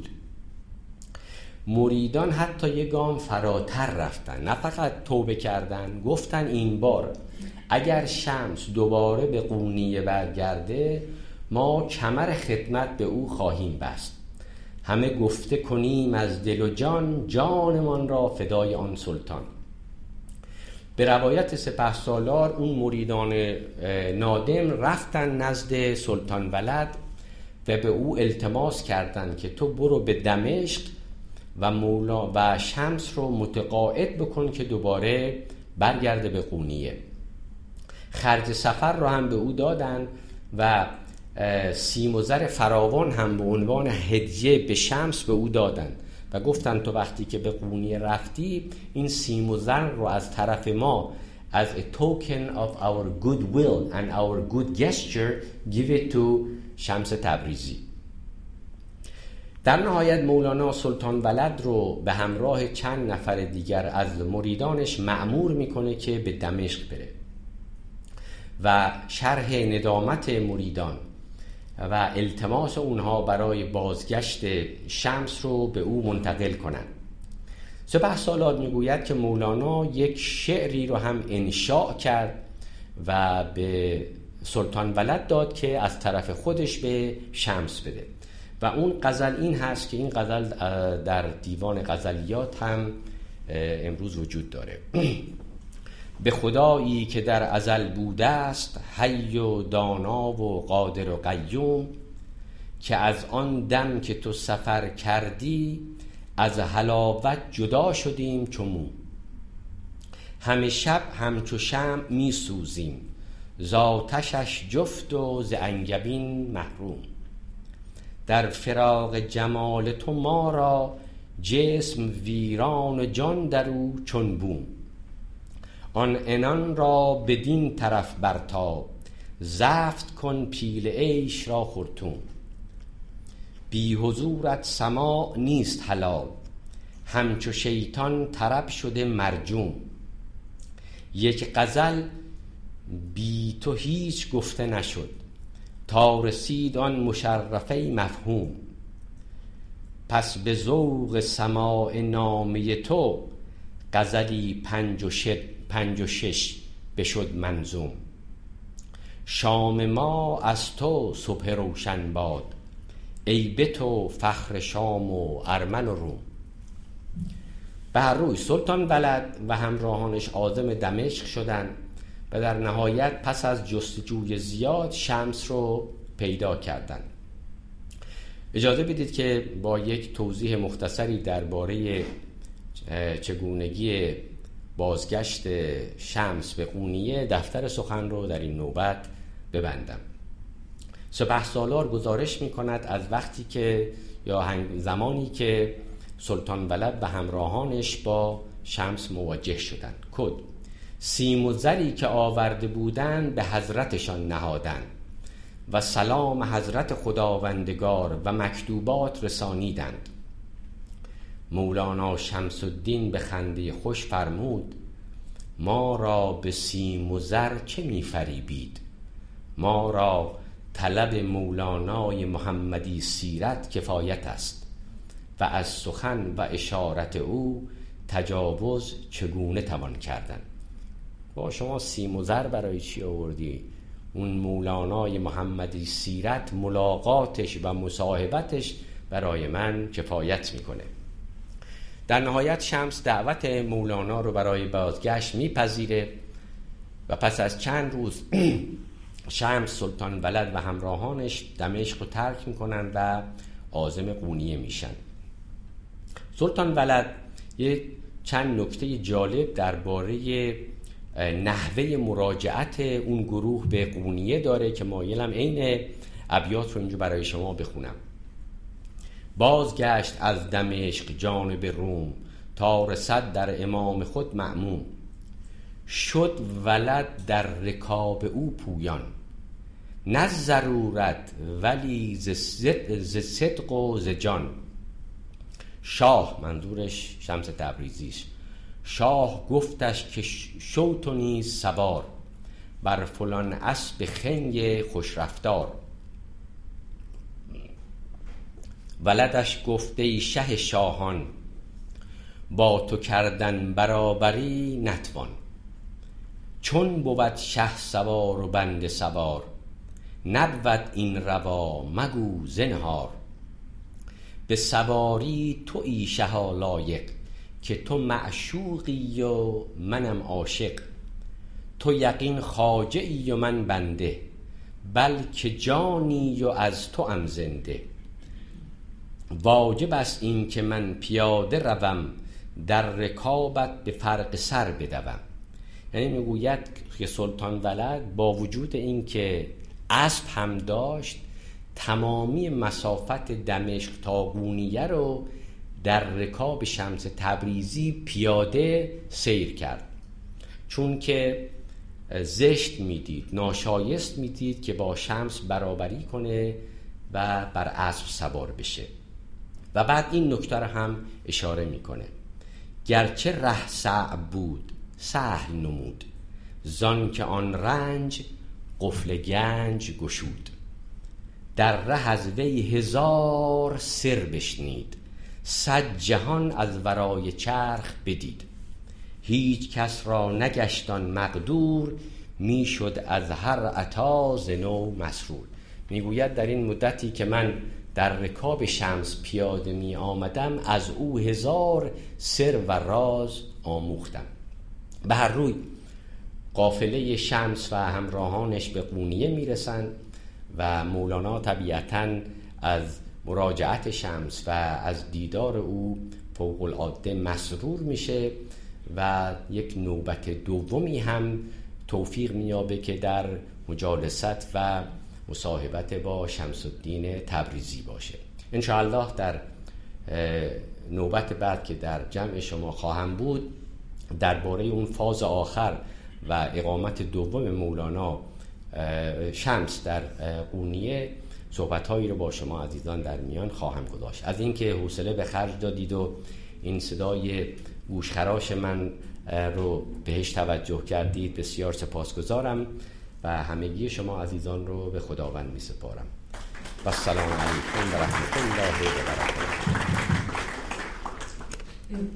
Speaker 1: مریدان حتی یک گام فراتر رفتن، نه فقط توبه کردن، گفتن این بار اگر شمس دوباره به قونیه برگرده ما کمر خدمت به او خواهیم بست. همه گفته کنیم از دل و جان، جانمان را فدای آن سلطان. به روایت سپهسالار اون مریدان نادم رفتن نزد سلطان ولد و به او التماس کردند که تو برو به دمشق و مولا و شمس رو متقاعد بکن که دوباره برگرده به قونیه. خرج سفر رو هم به او دادن و سیم و زر فراوان هم به عنوان هدیه به شمس به او دادن و گفتن تو وقتی که به قونیه رفتی این سیم و زر رو از طرف ما as a token of our goodwill and our good gesture give it to شمس تبریزی. در نهایت مولانا سلطان ولد رو به همراه چند نفر دیگر از مریدانش مأمور میکنه که به دمشق بره و شرح ندامت مریدان و التماس اونها برای بازگشت شمس رو به او منتقل کنن. سپهسالار میگوید که مولانا یک شعری رو هم انشاء کرد و به سلطان ولد داد که از طرف خودش به شمس بده و اون غزل این هست که این غزل در دیوان غزلیات هم امروز وجود داره. به خدایی که در ازل بوده است، حی و دانا و قادر و قیوم، که از آن دم که تو سفر کردی از حلاوت جدا شدیم چو موم. همه شب همچو شمع می سوزیم، ز آتشش جفت و ز انگبین محروم. در فراق جمال تو ما را جسم ویران و جان در او چون بوم. آن عنان را بدین طرف برتاب، زفت کن پیل عیش را خرطوم. بی حضورت سماع نیست حلال، همچو شیطان طرب شده مرجوم. یک غزل بی تو هیچ گفته نشد، تا رسید آن مشرفه مفهوم. پس به ذوق سماع نامه تو، غزلی پنج و, شد پنج و شش بشد منظوم. شام ما از تو صبح روشن باد، ای به تو فخر شام و ارمن و روم. به هر روی سلطان ولد و همراهانش عازم دمشق شدند و در نهایت پس از جستجوی زیاد شمس رو پیدا کردند. اجازه بدید که با یک توضیح مختصری درباره چگونگی بازگشت شمس به قونیه دفتر سخن رو در این نوبت ببندم. سپهسالار گزارش می کند از وقتی که یا زمانی که سلطان ولد و همراهانش با شمس مواجه شدند. کد: سیم و زری که آورده بودند به حضرتشان نهادند و سلام حضرت خداوندگار و مکتوبات رسانیدند. مولانا شمس الدین به خنده خوش فرمود: ما را به سیم و زر چه می فریبید؟ ما را طلب مولانای محمدی سیرت کفایت است و از سخن و اشارت او تجاوز چگونه توان کردن؟ با شما سیم و زر برای چی آوردی؟ اون مولانای محمدی سیرت ملاقاتش و مصاحبتش برای من کفایت میکنه. در نهایت شمس دعوت مولانا رو برای بازگشت میپذیره و پس از چند روز شمس، سلطان ولد و همراهانش دمشق رو ترک میکنن و عازم قونیه میشن. سلطان ولد یک چند نکته جالب درباره نحوه مراجعت اون گروه به قونیه داره که مایلم عین ابیات رو اینجا برای شما بخونم. بازگشت از دمشق جانب روم، تا رسد در امام خود مأموم. شد ولد در رکاب او پویان، نه ضرورت ولی ز صدق و ز جان. شاه، منظورش شمس تبریزیش، شاه گفتش که شو تو نیز سوار، بر فلان اسب خنگ خوش رفتار. ولدش گفته ای شه شاهان، با تو کردن برابری نتوان. چون بود شه سوار و بنده سوار، نبود این روا مگو زنهار. به سواری تویی شها لایق، که تو معشوقی و منم عاشق. تو یقین خواجه ای و من بنده، بلکه جانی و از تو ام زنده. واجب است این که من پیاده روم، در رکابت به فرق سر بدوم. یعنی میگوید که سلطان ولد با وجود این که اسب هم داشت، تمامی مسافت دمشق تا قونیه رو در رکاب شمس تبریزی پیاده سیر کرد، چون که زشت میدید، ناشایست میدید که با شمس برابری کنه و بر اسب سوار بشه. و بعد این نکته رو هم اشاره میکنه: گرچه ره صعب بود سهل نمود، زان که آن رنج قفل گنج گشود. در ره از وی هزار سر بشنید، صد جهان از ورای چرخ بدید. هیچ کس را نگشت آن مقدور، میشد از هر عطا ز نو مسرور. میگوید در این مدتی که من در رکاب شمس پیاده می آمدم، از او هزار سر و راز آموختم. به هر روی قافله شمس و همراهانش به قونیه میرسند و مولانا طبیعتاً از مراجعت شمس و از دیدار او فوق العاده مسرور میشه و یک نوبت دومی هم توفیق میابه که در مجالست و مصاحبت با شمس الدین تبریزی باشه. انشاءالله در نوبت بعد که در جمع شما خواهم بود، درباره اون فاز آخر و اقامت دوم مولانا شمس در قونیه صحبت‌هایی رو با شما عزیزان در میان خواهم گذاشت. از اینکه حوصله به خرج دادید و این صدای گوشخراش من رو بهش توجه کردید بسیار سپاسگزارم و همگی شما عزیزان رو به خداوند می سپارم. و السلام علیکم و رحمت الله و برکاته.